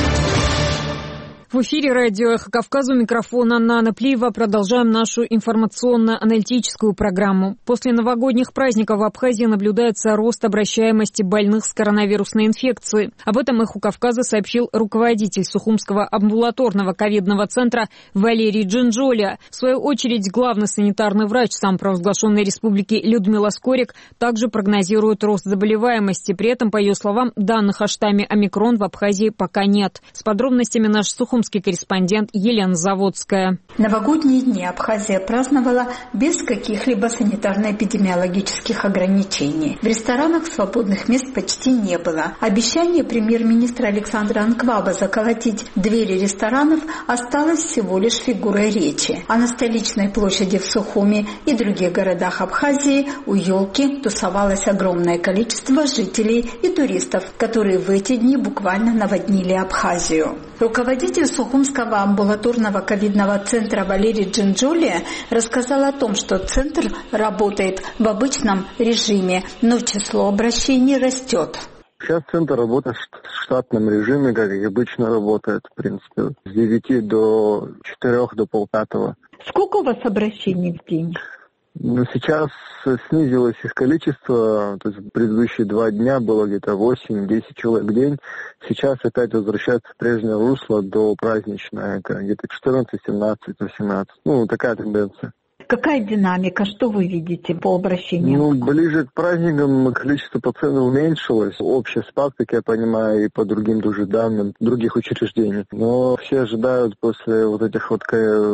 В эфире радио «Эхо Кавказа», у микрофона Нана Плиева. Продолжаем нашу информационно-аналитическую программу. После новогодних праздников в Абхазии наблюдается рост обращаемости больных с коронавирусной инфекцией. Об этом «Эхо Кавказа» сообщил руководитель Сухумского амбулаторного ковидного центра Валерий Джинджоля. В свою очередь, главный санитарный врач самопровозглашенной республики Людмила Скорик также прогнозирует рост заболеваемости. При этом, по ее словам, данных о штамме омикрон в Абхазии пока нет. С подробностями наш Сухум сухумский корреспондент Елена Заводская. Новогодние дни Абхазия праздновала без каких-либо санитарно-эпидемиологических ограничений. В ресторанах свободных мест почти не было. Обещание премьер-министра Александра Анкваба заколотить двери ресторанов осталось всего лишь фигурой речи. А на столичной площади в Сухуми и других городах Абхазии у елки тусовалось огромное количество жителей и туристов, которые в эти дни буквально наводнили Абхазию. Руководитель Сухумского амбулаторного ковидного центра Валерий Джинджолия рассказал о том, что центр работает в обычном режиме, но число обращений растет. Сейчас центр работает в штатном режиме, как и обычно работает, в принципе, с девяти до четырех, до полпятого. Сколько у вас обращений в день? Ну, сейчас снизилось их количество, то есть предыдущие два дня было где-то восемь-десять человек в день. Сейчас опять возвращается в прежнее русло до праздничное, это где-то четырнадцать, семнадцать, восемнадцать. Ну, такая тенденция. Какая динамика? Что вы видите по обращениям? Ну, ближе к праздникам количество пациентов уменьшилось. Общий спад, как я понимаю, и по другим тоже данным других учреждений. Но все ожидают после вот этих вот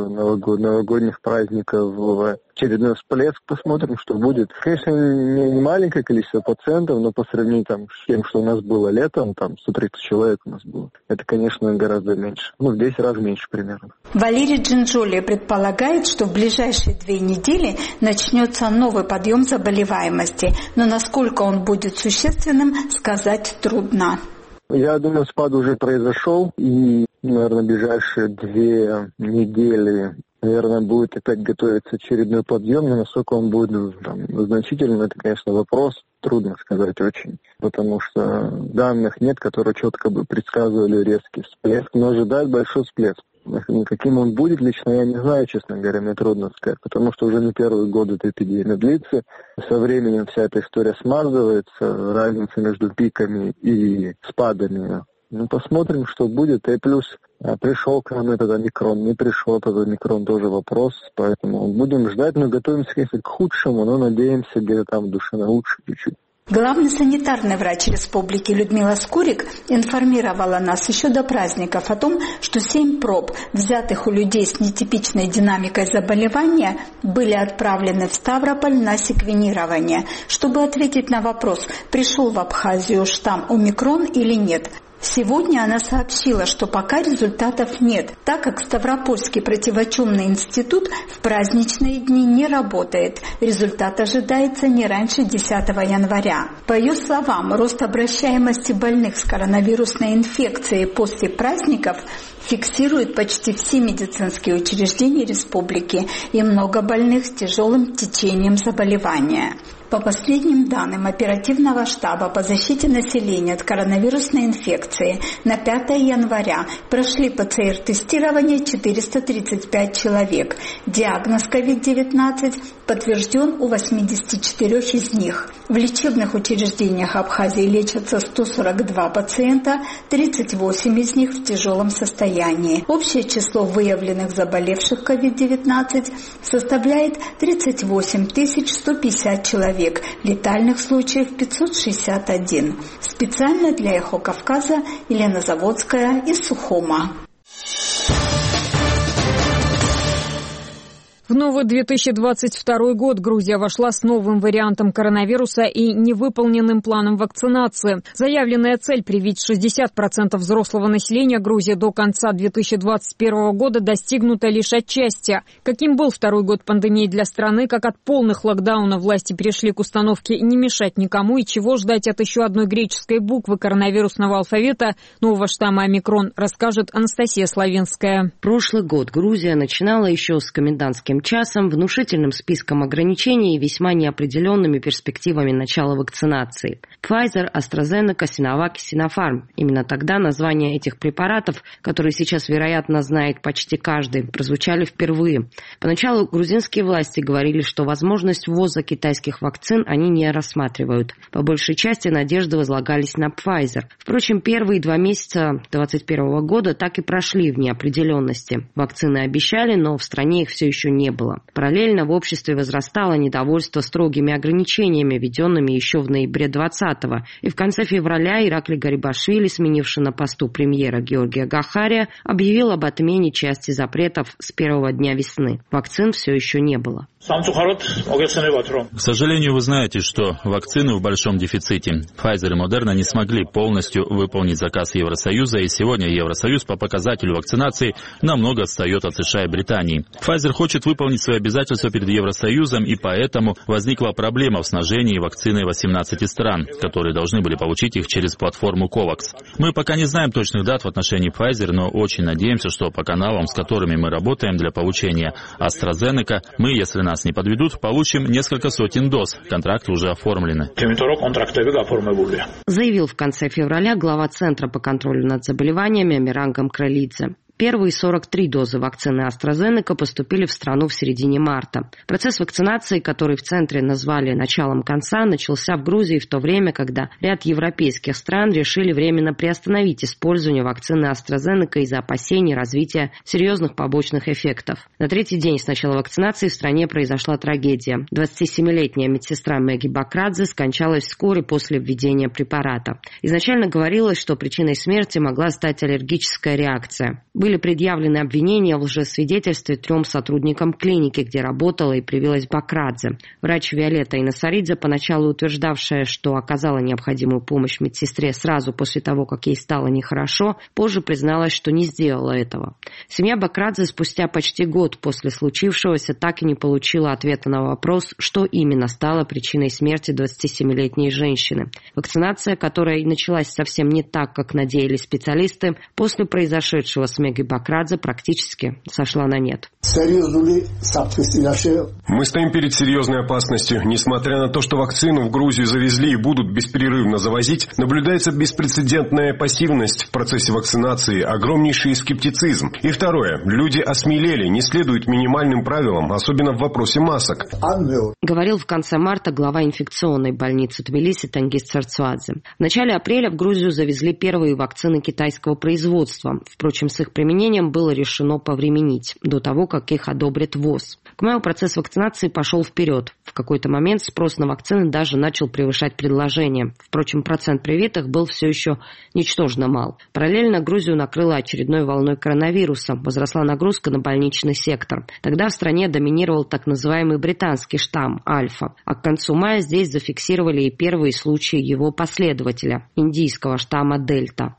новогодних праздников очередной всплеск. Посмотрим, что будет. Конечно, не маленькое количество пациентов, но по сравнению там, с тем, что у нас было летом, там сто тридцать человек у нас было. Это, конечно, гораздо меньше. Ну, в десять раз меньше примерно. Валерий Джинджолия предполагает, что в ближайшие две недели начнется новый подъем заболеваемости. Но насколько он будет существенным, сказать трудно. Я думаю, спад уже произошел. И, наверное, ближайшие две недели, наверное, будет опять готовиться очередной подъем. Но насколько он будет там, значительным, это, конечно, вопрос. Трудно сказать очень. Потому что данных нет, которые четко бы предсказывали резкий всплеск. Но ожидают большой всплеск. Каким он будет, лично я не знаю, честно говоря, мне трудно сказать, потому что уже не первый год эта эпидемия длится. Со временем вся эта история смазывается, разница между пиками и спадами. Ну, посмотрим, что будет. И плюс пришел к нам этот омикрон, не пришел этот омикрон, тоже вопрос. Поэтому будем ждать, но готовимся, конечно, к худшему, но надеемся где-то там в душе на лучше чуть-чуть. Главный санитарный врач республики Людмила Скурик информировала нас еще до праздников о том, что семь проб, взятых у людей с нетипичной динамикой заболевания, были отправлены в Ставрополь на секвенирование, чтобы ответить на вопрос, пришел в Абхазию штамм омикрон или нет. Сегодня она сообщила, что пока результатов нет, так как Ставропольский противочумный институт в праздничные дни не работает. Результат ожидается не раньше десятого января. По ее словам, рост обращаемости больных с коронавирусной инфекцией после праздников фиксируют почти все медицинские учреждения республики и много больных с тяжелым течением заболевания. По последним данным оперативного штаба по защите населения от коронавирусной инфекции на пятое января прошли ПЦР-тестирование четыреста тридцать пять человек. Диагноз ковид девятнадцать подтвержден у восьмидесяти четырёх из них. В лечебных учреждениях Абхазии лечатся сто сорок два пациента, тридцать восемь из них в тяжелом состоянии. Общее число выявленных заболевших ковид девятнадцать составляет тридцать восемь тысяч сто пятьдесят человек. Летальных случаев пятьсот шестьдесят один. Специально для «Эхо Кавказа» Елена Заводская из Сухума. В новый две тысячи двадцать второй год Грузия вошла с новым вариантом коронавируса и невыполненным планом вакцинации. Заявленная цель привить шестьдесят процентов взрослого населения Грузии до конца две тысячи двадцать первого года достигнута лишь отчасти. Каким был второй год пандемии для страны, как от полных локдаунов власти перешли к установке «не мешать никому» и чего ждать от еще одной греческой буквы коронавирусного алфавита нового штамма омикрон, расскажет Анастасия Славинская. Прошлый год Грузия начинала еще с комендантским часом, внушительным списком ограничений и весьма неопределенными перспективами начала вакцинации. Pfizer, AstraZeneca, Sinovac, Sinopharm. Именно тогда названия этих препаратов, которые сейчас, вероятно, знает почти каждый, прозвучали впервые. Поначалу грузинские власти говорили, что возможность ввоза китайских вакцин они не рассматривают. По большей части надежды возлагались на Pfizer. Впрочем, первые два месяца две тысячи двадцать первого года так и прошли в неопределенности. Вакцины обещали, но в стране их все еще не не было. Параллельно в обществе возрастало недовольство строгими ограничениями, введенными еще в ноябре двадцатого. И в конце февраля Иракли Гарибашвили, сменивший на посту премьера Георгия Гахария, объявил об отмене части запретов с первого дня весны. Вакцин все еще не было. К сожалению, вы знаете, что вакцины в большом дефиците. Pfizer и Moderna не смогли полностью выполнить заказ Евросоюза, и сегодня Евросоюз по показателю вакцинации намного отстает от США и Британии. Pfizer хочет выполнить свои обязательства перед Евросоюзом, и поэтому возникла проблема в снабжении вакциной восемнадцати стран, которые должны были получить их через платформу COVAX. Мы пока не знаем точных дат в отношении Pfizer, но очень надеемся, что по каналам, с которыми мы работаем для получения AstraZeneca, мы, если нас не подведут, получим несколько сотен доз. Контракты уже оформлены. Заявил в конце февраля глава Центра по контролю над заболеваниями Амиран Гамкралидзе. Первые сорок три дозы вакцины AstraZeneca поступили в страну в середине марта. Процесс вакцинации, который в Центре назвали началом конца, начался в Грузии в то время, когда ряд европейских стран решили временно приостановить использование вакцины AstraZeneca из-за опасений развития серьезных побочных эффектов. На третий день с начала вакцинации в стране произошла трагедия. двадцатисемилетняя медсестра Меги Бакрадзе скончалась вскоре после введения препарата. Изначально говорилось, что причиной смерти могла стать аллергическая реакция. Были предъявлены обвинения в лжесвидетельстве трем сотрудникам клиники, где работала и привилась Бакрадзе. Врач Виолетта Инасаридзе, поначалу утверждавшая, что оказала необходимую помощь медсестре сразу после того, как ей стало нехорошо, позже призналась, что не сделала этого. Семья Бакрадзе спустя почти год после случившегося так и не получила ответа на вопрос, что именно стало причиной смерти двадцатисемилетней женщины. Вакцинация, которая началась совсем не так, как надеялись специалисты, после произошедшего с Меги Бакрадзе практически сошла на нет. Мы стоим перед серьезной опасностью. Несмотря на то, что вакцину в Грузию завезли и будут беспрерывно завозить, наблюдается беспрецедентная пассивность в процессе вакцинации, огромнейший скептицизм. И второе. Люди осмелели, не следуют минимальным правилам, особенно в вопросе масок. Говорил в конце марта глава инфекционной больницы Тбилиси Тангиз Царцвадзе. В начале апреля в Грузию завезли первые вакцины китайского производства. Впрочем, с их применением было решено повременить, до того, как их одобрит ВОЗ. К маю процесс вакцинации пошел вперед. В какой-то момент спрос на вакцины даже начал превышать предложение. Впрочем, процент привитых был все еще ничтожно мал. Параллельно Грузию накрыла очередной волной коронавируса. Возросла нагрузка на больничный сектор. Тогда в стране доминировал так называемый британский штамм Альфа. А к концу мая здесь зафиксировали и первые случаи его последователя, индийского штамма Дельта.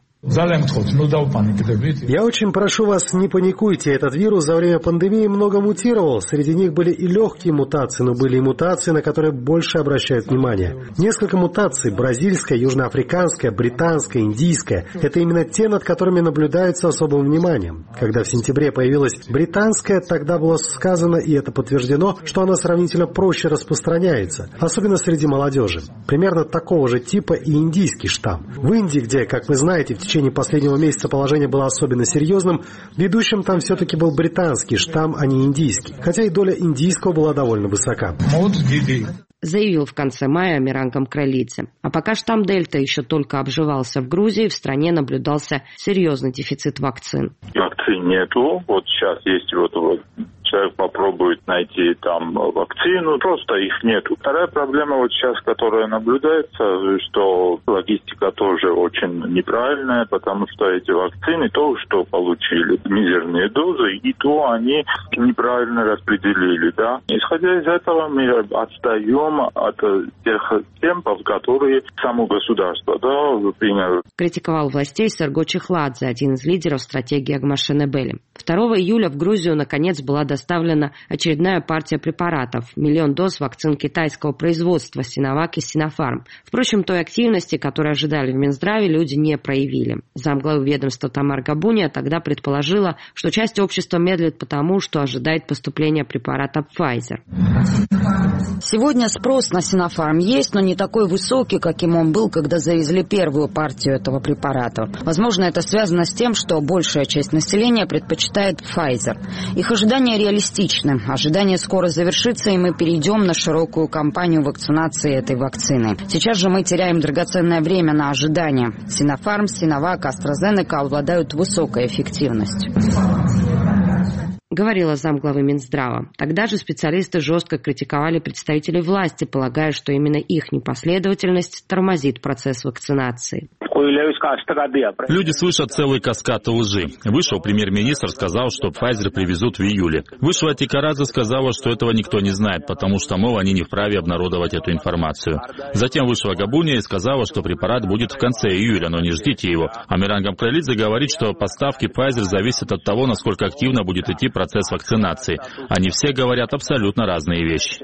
Я очень прошу вас, не паникуйте. Этот вирус за время пандемии много мутировал. Среди них были и легкие мутации, но были и мутации, на которые больше обращают внимание. Несколько мутаций – бразильская, южноафриканская, британская, индийская – это именно те, над которыми наблюдается особым вниманием. Когда в сентябре появилась британская, тогда было сказано, и это подтверждено, что она сравнительно проще распространяется, особенно среди молодежи. Примерно такого же типа и индийский штамм. В Индии, где, как вы знаете, в В течение последнего месяца положение было особенно серьезным, ведущим там все-таки был британский штамм, а не индийский, хотя и доля индийского была довольно высока. Заявил в конце мая Амиран Гамкралидзе. А пока штамм Дельта еще только обживался в Грузии, в стране наблюдался серьезный дефицит вакцин. Вакцин нету, вот сейчас есть вот, вот человек попробует найти там вакцину, просто их нету. Вторая проблема вот сейчас, которая наблюдается, что логистика тоже очень неправильная, потому что эти вакцины, то, что получили мизерные дозы, и то они неправильно распределили, да. Исходя из этого мы отстаем от тех темпов, которые само государство, да, приняло. Критиковал властей Серго Чехладзе, один из лидеров стратегии Агмашенебели. второго июля в Грузию наконец была доставлена очередная партия препаратов. Миллион доз вакцин китайского производства Синовак и Синофарм. Впрочем, той активности, которую ожидали в Минздраве, люди не проявили. Замглавы ведомства Тамар Габуния тогда предположила, что часть общества медлит потому, что ожидает поступления препарата Pfizer. Сегодня спрос на Синофарм есть, но не такой высокий, каким он был, когда завезли первую партию этого препарата. Возможно, это связано с тем, что большая часть населения предпочитает Pfizer. Их ожидания реалистичны. Ожидание скоро завершится, и мы перейдем на широкую кампанию вакцинации этой вакцины. Сейчас же мы теряем драгоценное время на ожидание. Синофарм, Синовак, AstraZeneca обладают высокой эффективностью. говорила замглавы Минздрава. Тогда же специалисты жестко критиковали представителей власти, полагая, что именно их непоследовательность тормозит процесс вакцинации. Люди слышат целый каскад лжи. Вышел премьер-министр, сказал, что Pfizer привезут в июле. Вышла Тикарадзе, сказала, что этого никто не знает, потому что, мол, они не вправе обнародовать эту информацию. Затем вышла Габуния и сказала, что препарат будет в конце июля, но не ждите его. Амиран Гамкралидзе говорит, что поставки Pfizer зависят от того, насколько активно будет идти процесс вакцинации. Они все говорят абсолютно разные вещи.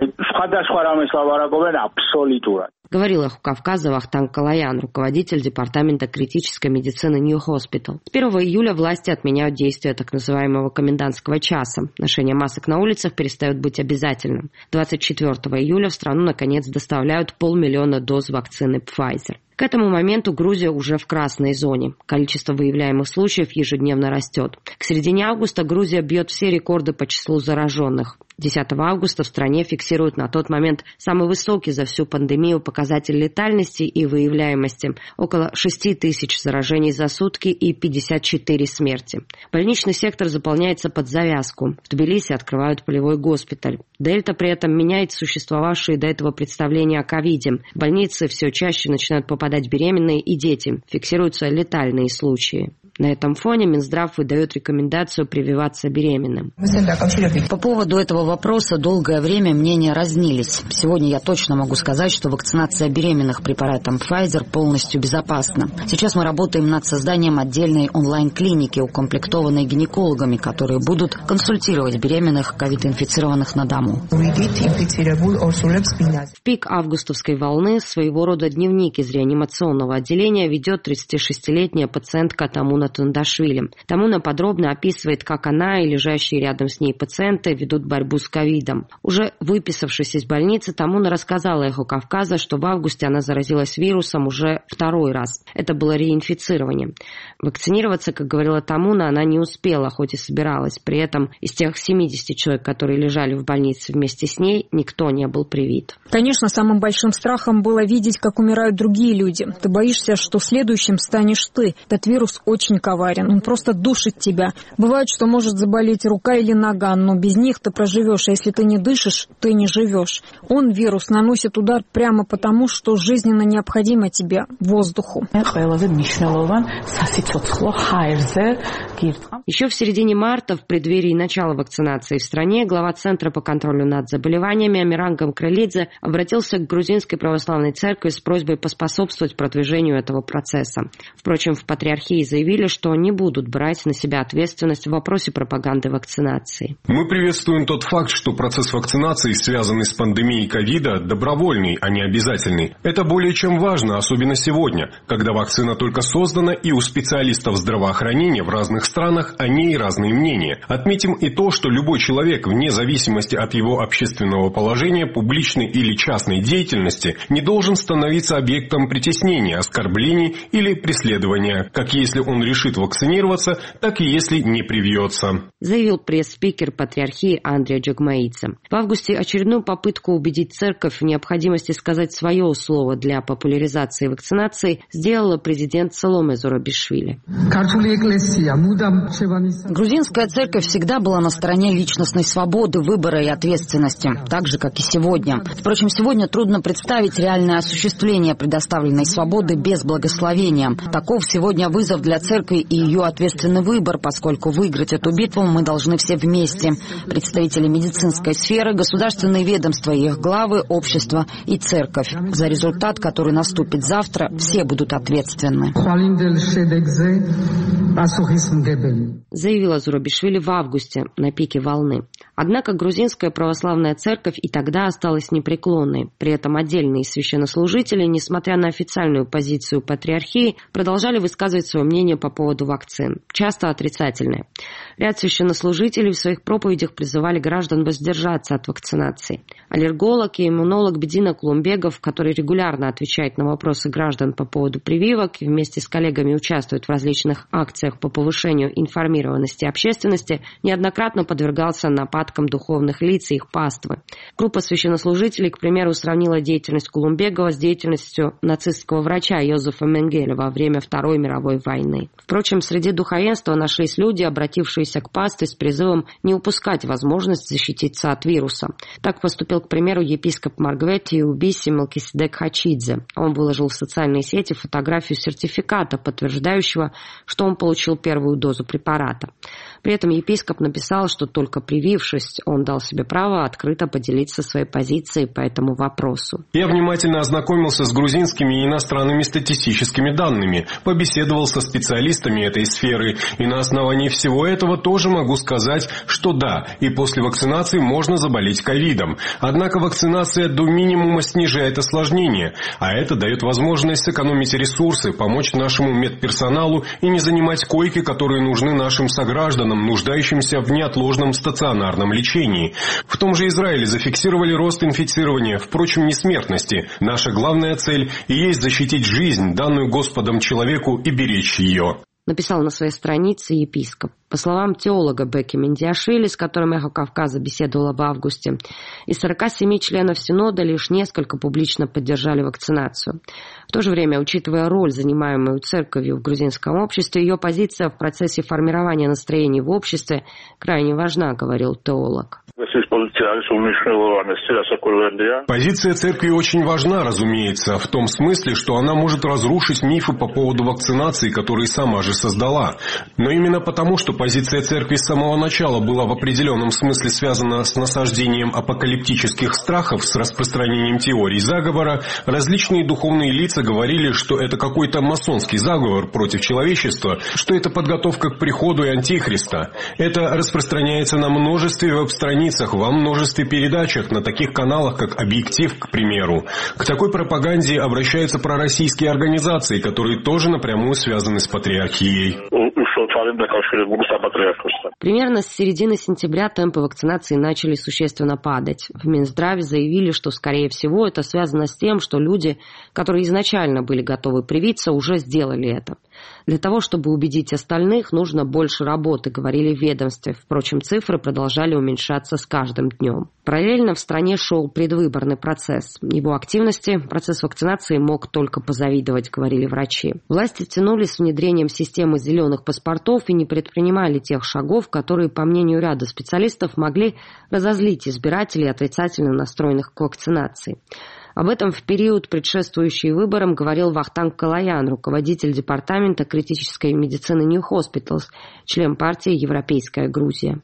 Говорила Хукавказа Вахтанг Калаян, руководитель департамента критической медицины New Hospital. С первого июля власти отменяют действие так называемого комендантского часа. Ношение масок на улицах перестает быть обязательным. двадцать четвёртого июля в страну наконец доставляют полмиллиона доз вакцины Pfizer. К этому моменту Грузия уже в красной зоне. Количество выявляемых случаев ежедневно растет. К середине августа Грузия бьет все рекорды по числу зараженных. десятого августа в стране фиксируют на тот момент самый высокий за всю пандемию показатель летальности и выявляемости – около шести тысяч заражений за сутки и пятьдесят четыре смерти. Больничный сектор заполняется под завязку. В Тбилиси открывают полевой госпиталь. Дельта при этом меняет существовавшие до этого представления о ковиде. В больницы все чаще начинают попадать беременные и дети. Фиксируются летальные случаи. На этом фоне Минздрав выдает рекомендацию прививаться беременным. По поводу этого вопроса долгое время мнения разнились. Сегодня я точно могу сказать, что вакцинация беременных препаратом Pfizer полностью безопасна. Сейчас мы работаем над созданием отдельной онлайн-клиники, укомплектованной гинекологами, которые будут консультировать беременных ковид-инфицированных на дому. В пик августовской волны своего рода дневник из реанимационного отделения ведет тридцатишестилетняя пациентка Тамуна Тундашвили. Тамуна подробно описывает, как она и лежащие рядом с ней пациенты ведут борьбу с ковидом. Уже выписавшись из больницы, Тамуна рассказала Эхо Кавказа, что в августе она заразилась вирусом уже второй раз. Это было реинфицирование. Вакцинироваться, как говорила Тамуна, она не успела, хоть и собиралась. При этом из тех семидесяти человек, которые лежали в больнице вместе с ней, никто не был привит. Конечно, самым большим страхом было видеть, как умирают другие люди. Ты боишься, что следующим станешь ты. Этот вирус очень коварен, он просто душит тебя. Бывает, что может заболеть рука или нога, но без них ты проживешь, а если ты не дышишь, ты не живешь. Он, вирус, наносит удар прямо потому, что жизненно необходимо тебе воздуху. Еще в середине марта, в преддверии начала вакцинации в стране, глава Центра по контролю над заболеваниями Амиран Гамкралидзе обратился к грузинской православной церкви с просьбой поспособствовать продвижению этого процесса. Впрочем, в патриархии заявили, что не будут брать на себя ответственность в вопросе пропаганды вакцинации. Мы приветствуем тот факт, что процесс вакцинации, связанный с пандемией ковида, добровольный, а не обязательный. Это более чем важно, особенно сегодня, когда вакцина только создана и у специалистов здравоохранения в разных странах о ней разные мнения. Отметим и то, что любой человек, вне зависимости от его общественного положения, публичной или частной деятельности, не должен становиться объектом притеснения, оскорблений или преследования, как если он решит вакцинироваться, так и если не привьется. Заявил пресс-спикер патриархии Андрей Джагмаидзе. В августе очередную попытку убедить церковь в необходимости сказать свое слово для популяризации вакцинации сделала президент Саломе Зурабишвили. Грузинская церковь всегда была на стороне личностной свободы, выбора и ответственности, так же, как и сегодня. Впрочем, сегодня трудно представить реальное осуществление предоставленной свободы без благословения. Таков сегодня вызов для церкви и ее ответственный выбор, поскольку выиграть эту битву мы должны все вместе. Представители медицинской сферы, государственные ведомства и их главы, общество и церковь. За результат, который наступит завтра, все будут ответственны. Заявила Зурабишвили в августе на пике волны. Однако грузинская православная церковь и тогда осталась непреклонной. При этом отдельные священнослужители, несмотря на официальную позицию патриархии, продолжали высказывать свое мнение по поводу вакцин, часто отрицательное. Ряд священнослужителей в своих проповедях призывали граждан воздержаться от вакцинации. Аллерголог и иммунолог Бедина Клумбегов, который регулярно отвечает на вопросы граждан по поводу прививок и вместе с коллегами участвует в различных акциях по повышению информированности общественности, неоднократно подвергался нападкам нападкам духовных лиц и их паствы. Группа священнослужителей, к примеру, сравнила деятельность Кулумбегова с деятельностью нацистского врача Йозефа Менгеля во время Второй мировой войны. Впрочем, среди духовенства нашлись люди, обратившиеся к пастве с призывом не упускать возможность защититься от вируса. Так поступил, к примеру, епископ Маргвети Убиси Мелкиседек Хачидзе. Он выложил в социальные сети фотографию сертификата, подтверждающего, что он получил первую дозу препарата. При этом епископ написал, что только привившись, он дал себе право открыто поделиться своей позицией по этому вопросу. Я внимательно ознакомился с грузинскими и иностранными статистическими данными, побеседовал со специалистами этой сферы, и на основании всего этого тоже могу сказать, что да, и после вакцинации можно заболеть ковидом. Однако вакцинация до минимума снижает осложнения, а это дает возможность сэкономить ресурсы, помочь нашему медперсоналу и не занимать койки, которые нужны нашим согражданам, нуждающимся в неотложном стационарном лечении. В том же Израиле зафиксировали рост инфицирования, впрочем, не смертности. Наша главная цель и есть защитить жизнь, данную Господом человеку, и беречь ее. Написал на своей странице епископ. По словам теолога Бекки Мендиашвили, с которым «Эхо Кавказа» беседовала в августе, из сорока семи членов Синода лишь несколько публично поддержали вакцинацию. В то же время, учитывая роль, занимаемую церковью в грузинском обществе, ее позиция в процессе формирования настроений в обществе крайне важна, говорил теолог. Позиция церкви очень важна, разумеется, в том смысле, что она может разрушить мифы по поводу вакцинации, которые сама же создала. Но именно потому, что позиция церкви с самого начала была в определенном смысле связана с насаждением апокалиптических страхов, с распространением теорий заговора, различные духовные лица говорили, что это какой-то масонский заговор против человечества, что это подготовка к приходу и антихриста. Это распространяется на множестве веб-страницах, во множестве передачах, на таких каналах, как «Объектив», к примеру. К такой пропаганде обращаются пророссийские организации, которые тоже напрямую связаны с патриархией. Примерно с середины сентября темпы вакцинации начали существенно падать. В Минздраве заявили, что, скорее всего, это связано с тем, что люди, которые изначально были готовы привиться, уже сделали это. Для того, чтобы убедить остальных, нужно больше работы, говорили в ведомстве. Впрочем, цифры продолжали уменьшаться с каждым днем. Параллельно в стране шел предвыборный процесс. Его активности процесс вакцинации мог только позавидовать, говорили врачи. Власти тянулись с внедрением системы зеленых паспортов и не предпринимали тех шагов, которые, по мнению ряда специалистов, могли разозлить избирателей, отрицательно настроенных к вакцинации. Об этом в период, предшествующий выборам, говорил Вахтанг Калаян, руководитель департамента критической медицины New Hospitals, член партии «Европейская Грузия».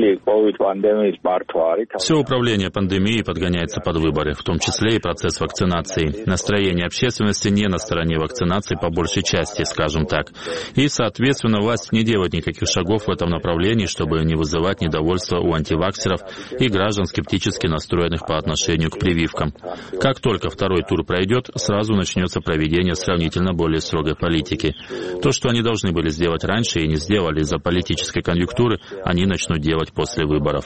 Все управление пандемией подгоняется под выборы, в том числе и процесс вакцинации. Настроение общественности не на стороне вакцинации по большей части, скажем так. И, соответственно, власть не делает никаких шагов в этом направлении, чтобы не вызывать недовольство у антиваксеров и граждан, скептически настроенных по отношению к прививкам. Как только второй тур пройдет, сразу начнется проведение сравнительно более строгой политики. То, что они должны были сделать раньше и не сделали из-за политической конъюнктуры, они начнут делать после выборов.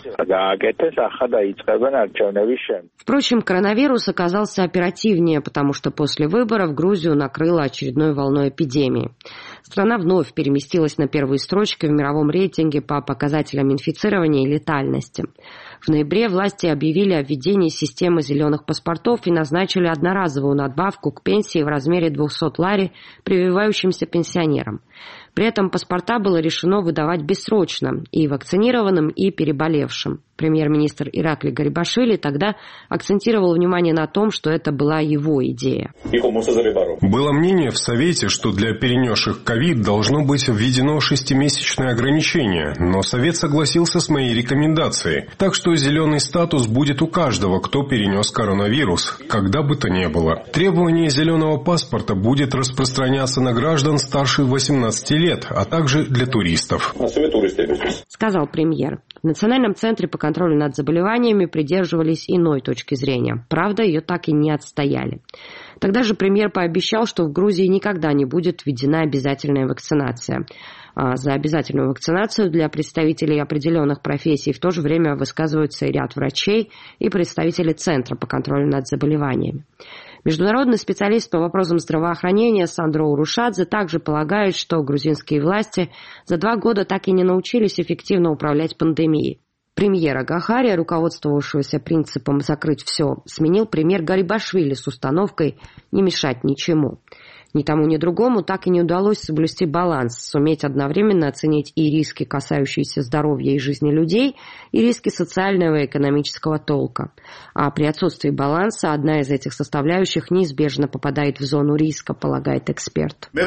Впрочем, коронавирус оказался оперативнее, потому что после выборов Грузию накрыло очередной волной эпидемии. Страна вновь переместилась на первые строчки в мировом рейтинге по показателям инфицирования и летальности. В ноябре власти объявили о введении системы зеленых паспортов и назначили одноразовую надбавку к пенсии в размере двухсот лари прививающимся пенсионерам. При этом паспорта было решено выдавать бессрочно и вакцинированным, и переболевшим. Премьер-министр Иракли Гарибашвили тогда акцентировал внимание на том, что это была его идея. Было мнение в Совете, что для перенесших ковид должно быть введено шестимесячное ограничение, но Совет согласился с моей рекомендацией. Так что зеленый статус будет у каждого, кто перенес коронавирус, когда бы то ни было. Требование зеленого паспорта будет распространяться на граждан старше восемнадцати лет, а также для туристов. Сказал премьер. В Национальном центре по контролю над заболеваниями придерживались иной точки зрения. Правда, ее так и не отстояли. Тогда же премьер пообещал, что в Грузии никогда не будет введена обязательная вакцинация. А за обязательную вакцинацию для представителей определенных профессий в то же время высказываются и ряд врачей, и представители Центра по контролю над заболеваниями. Международный специалист по вопросам здравоохранения Сандро Урушадзе также полагает, что грузинские власти за два года так и не научились эффективно управлять пандемией. Премьера Гахария, руководствовавшегося принципом «закрыть все», сменил премьер Гарибашвили с установкой «не мешать ничему». Ни тому, ни другому так и не удалось соблюсти баланс, суметь одновременно оценить и риски, касающиеся здоровья и жизни людей, и риски социального и экономического толка. А при отсутствии баланса одна из этих составляющих неизбежно попадает в зону риска, полагает эксперт. Я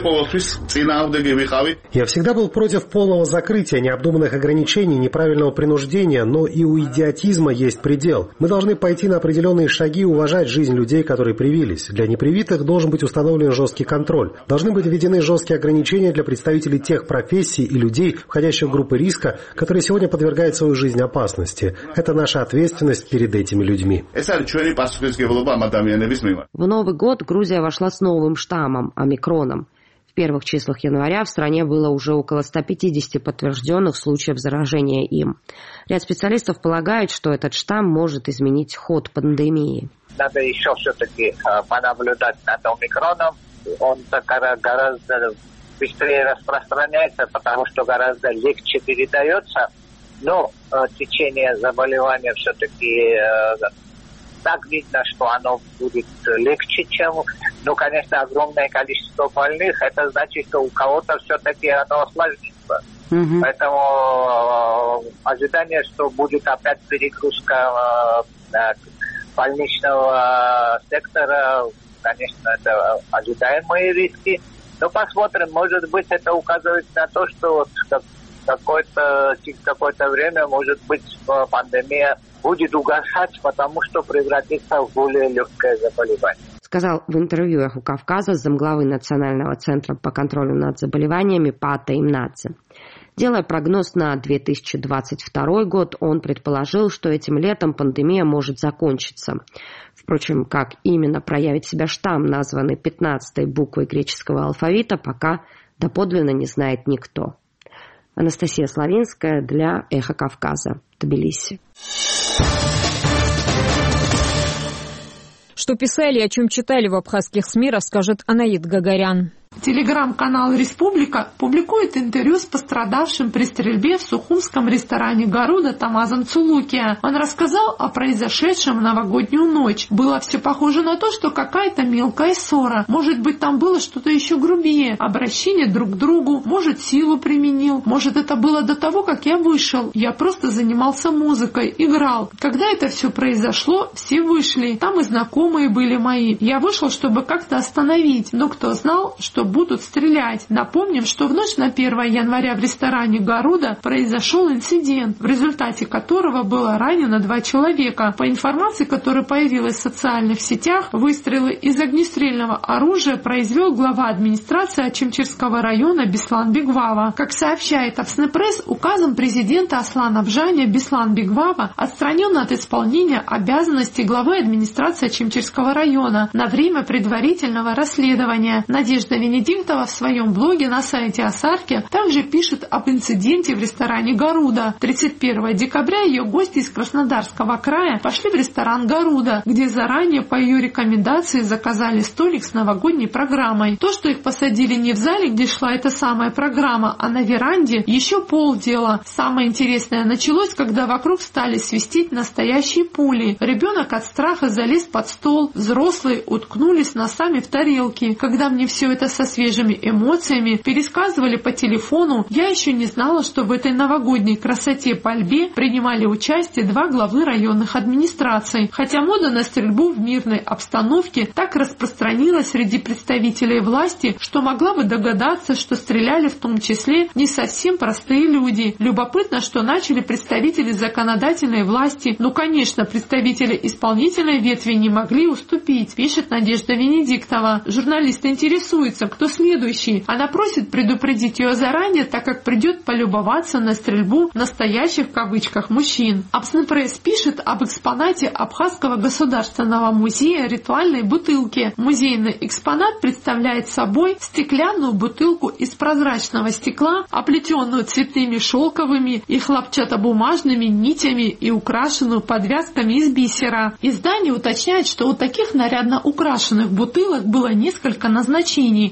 всегда был против полного закрытия, необдуманных ограничений, неправильного принуждения, но и у идиотизма есть предел. Мы должны пойти на определенные шаги и уважать жизнь людей, которые привились. Для непривитых должен быть установлен жесткий контроль. Контроль. Должны быть введены жесткие ограничения для представителей тех профессий и людей, входящих в группы риска, которые сегодня подвергают свою жизнь опасности. Это наша ответственность перед этими людьми. В Новый год Грузия вошла с новым штаммом – омикроном. В первых числах января в стране было уже около ста пятидесяти подтвержденных случаев заражения им. Ряд специалистов полагает, что этот штамм может изменить ход пандемии. Надо еще все-таки понаблюдать над омикроном. Он гораздо быстрее распространяется, потому что гораздо легче передается, но э, течение заболевания все-таки э, так видно, что оно будет легче, чем, ну, конечно, огромное количество больных. Это значит, что у кого-то все-таки оно осложнится. Mm-hmm. Поэтому э, ожидание, что будет опять перегрузка э, больничного сектора, конечно, это ожидаемые риски. Но посмотрим, может быть, это указывает на то, что какое-то, через какое-то время, может быть, пандемия будет угасать, потому что превратится в более легкое заболевание. Сказал в интервью «Эху Кавказа» замглавы Национального центра по контролю над заболеваниями Пата Имнадзе. Делая прогноз на две тысячи двадцать второй год, он предположил, что этим летом пандемия может закончиться. Впрочем, как именно проявит себя штамм, названный пятнадцатой буквой греческого алфавита, пока доподлинно не знает никто. Анастасия Славинская для «Эхо Кавказа», Тбилиси. Что писали и о чем читали в абхазских СМИ, расскажет Анаид Гагарян. Телеграм-канал «Республика» публикует интервью с пострадавшим при стрельбе в сухумском ресторане «Гаруда» Тамазом Цулукия. Он рассказал о произошедшем в новогоднюю ночь. Было все похоже на то, что какая-то мелкая ссора. Может быть, там было что-то еще грубее. Обращение друг к другу. Может, силу применил. Может, это было до того, как я вышел. Я просто занимался музыкой, играл. Когда это все произошло, все вышли. Там и знакомые были мои. Я вышел, чтобы как-то остановить. Но кто знал, что будут стрелять. Напомним, что в ночь на первое января в ресторане «Гаруда» произошел инцидент, в результате которого было ранено два человека. По информации, которая появилась в социальных сетях, выстрелы из огнестрельного оружия произвел глава администрации Ачимчирского района Беслан Бегвава. Как сообщает Апснепресс, указом президента Аслана Бжаня Беслан Бегвава отстранен от исполнения обязанностей главы администрации Ачимчирского района на время предварительного расследования. Надежда Венедиктова в своем блоге на сайте Асарки также пишет об инциденте в ресторане «Гаруда». тридцать первого декабря ее гости из Краснодарского края пошли в ресторан «Гаруда», где заранее по ее рекомендации заказали столик с новогодней программой. То, что их посадили не в зале, где шла эта самая программа, а на веранде, еще полдела. Самое интересное началось, когда вокруг стали свистеть настоящие пули. Ребенок от страха залез под стол, взрослые уткнулись носами в тарелки. Когда мне все это со свежими эмоциями пересказывали по телефону, я еще не знала, что в этой новогодней красоте пальбе принимали участие два главы районных администраций. Хотя мода на стрельбу в мирной обстановке так распространилась среди представителей власти, что могла бы догадаться, что стреляли в том числе не совсем простые люди. Любопытно, что начали представители законодательной власти. Ну, конечно, представители исполнительной ветви не могли уступить, пишет Надежда Венедиктова. Журналисты интересуются, кто следующий. Она просит предупредить ее заранее, так как придет полюбоваться на стрельбу настоящих в кавычках мужчин. Апснепресс пишет об экспонате Абхазского государственного музея ритуальной бутылки. Музейный экспонат представляет собой стеклянную бутылку из прозрачного стекла, оплетенную цветными шелковыми и хлопчатобумажными нитями и украшенную подвязками из бисера. Издание уточняет, что у таких нарядно украшенных бутылок было несколько назначений.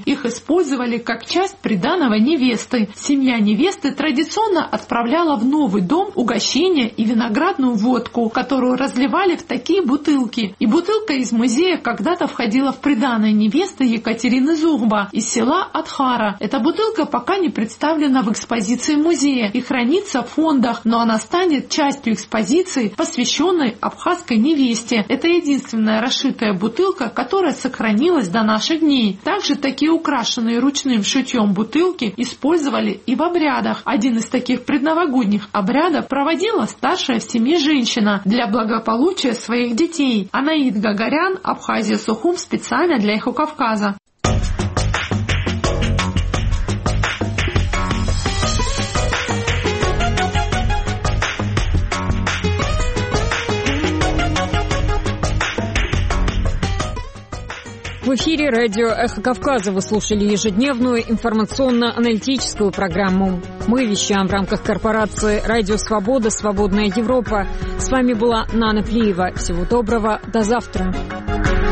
Их использовали как часть приданого невесты. Семья невесты традиционно отправляла в новый дом угощение и виноградную водку, которую разливали в такие бутылки. И бутылка из музея когда-то входила в приданое невесты Екатерины Зугба из села Адхара. Эта бутылка пока не представлена в экспозиции музея и хранится в фондах, но она станет частью экспозиции, посвященной абхазской невесте. Это единственная расшитая бутылка, которая сохранилась до наших дней. Также такие украшенные ручным шитьем бутылки использовали и в обрядах. Один из таких предновогодних обрядов проводила старшая в семье женщина для благополучия своих детей. Анаид Гагарян, Абхазия, Сухум, специально для Эхо Кавказа. В эфире радио «Эхо Кавказа» вы слушали ежедневную информационно-аналитическую программу. Мы вещаем в рамках корпорации «Радио Свобода. Свободная Европа». С вами была Нана Плиева. Всего доброго. До завтра.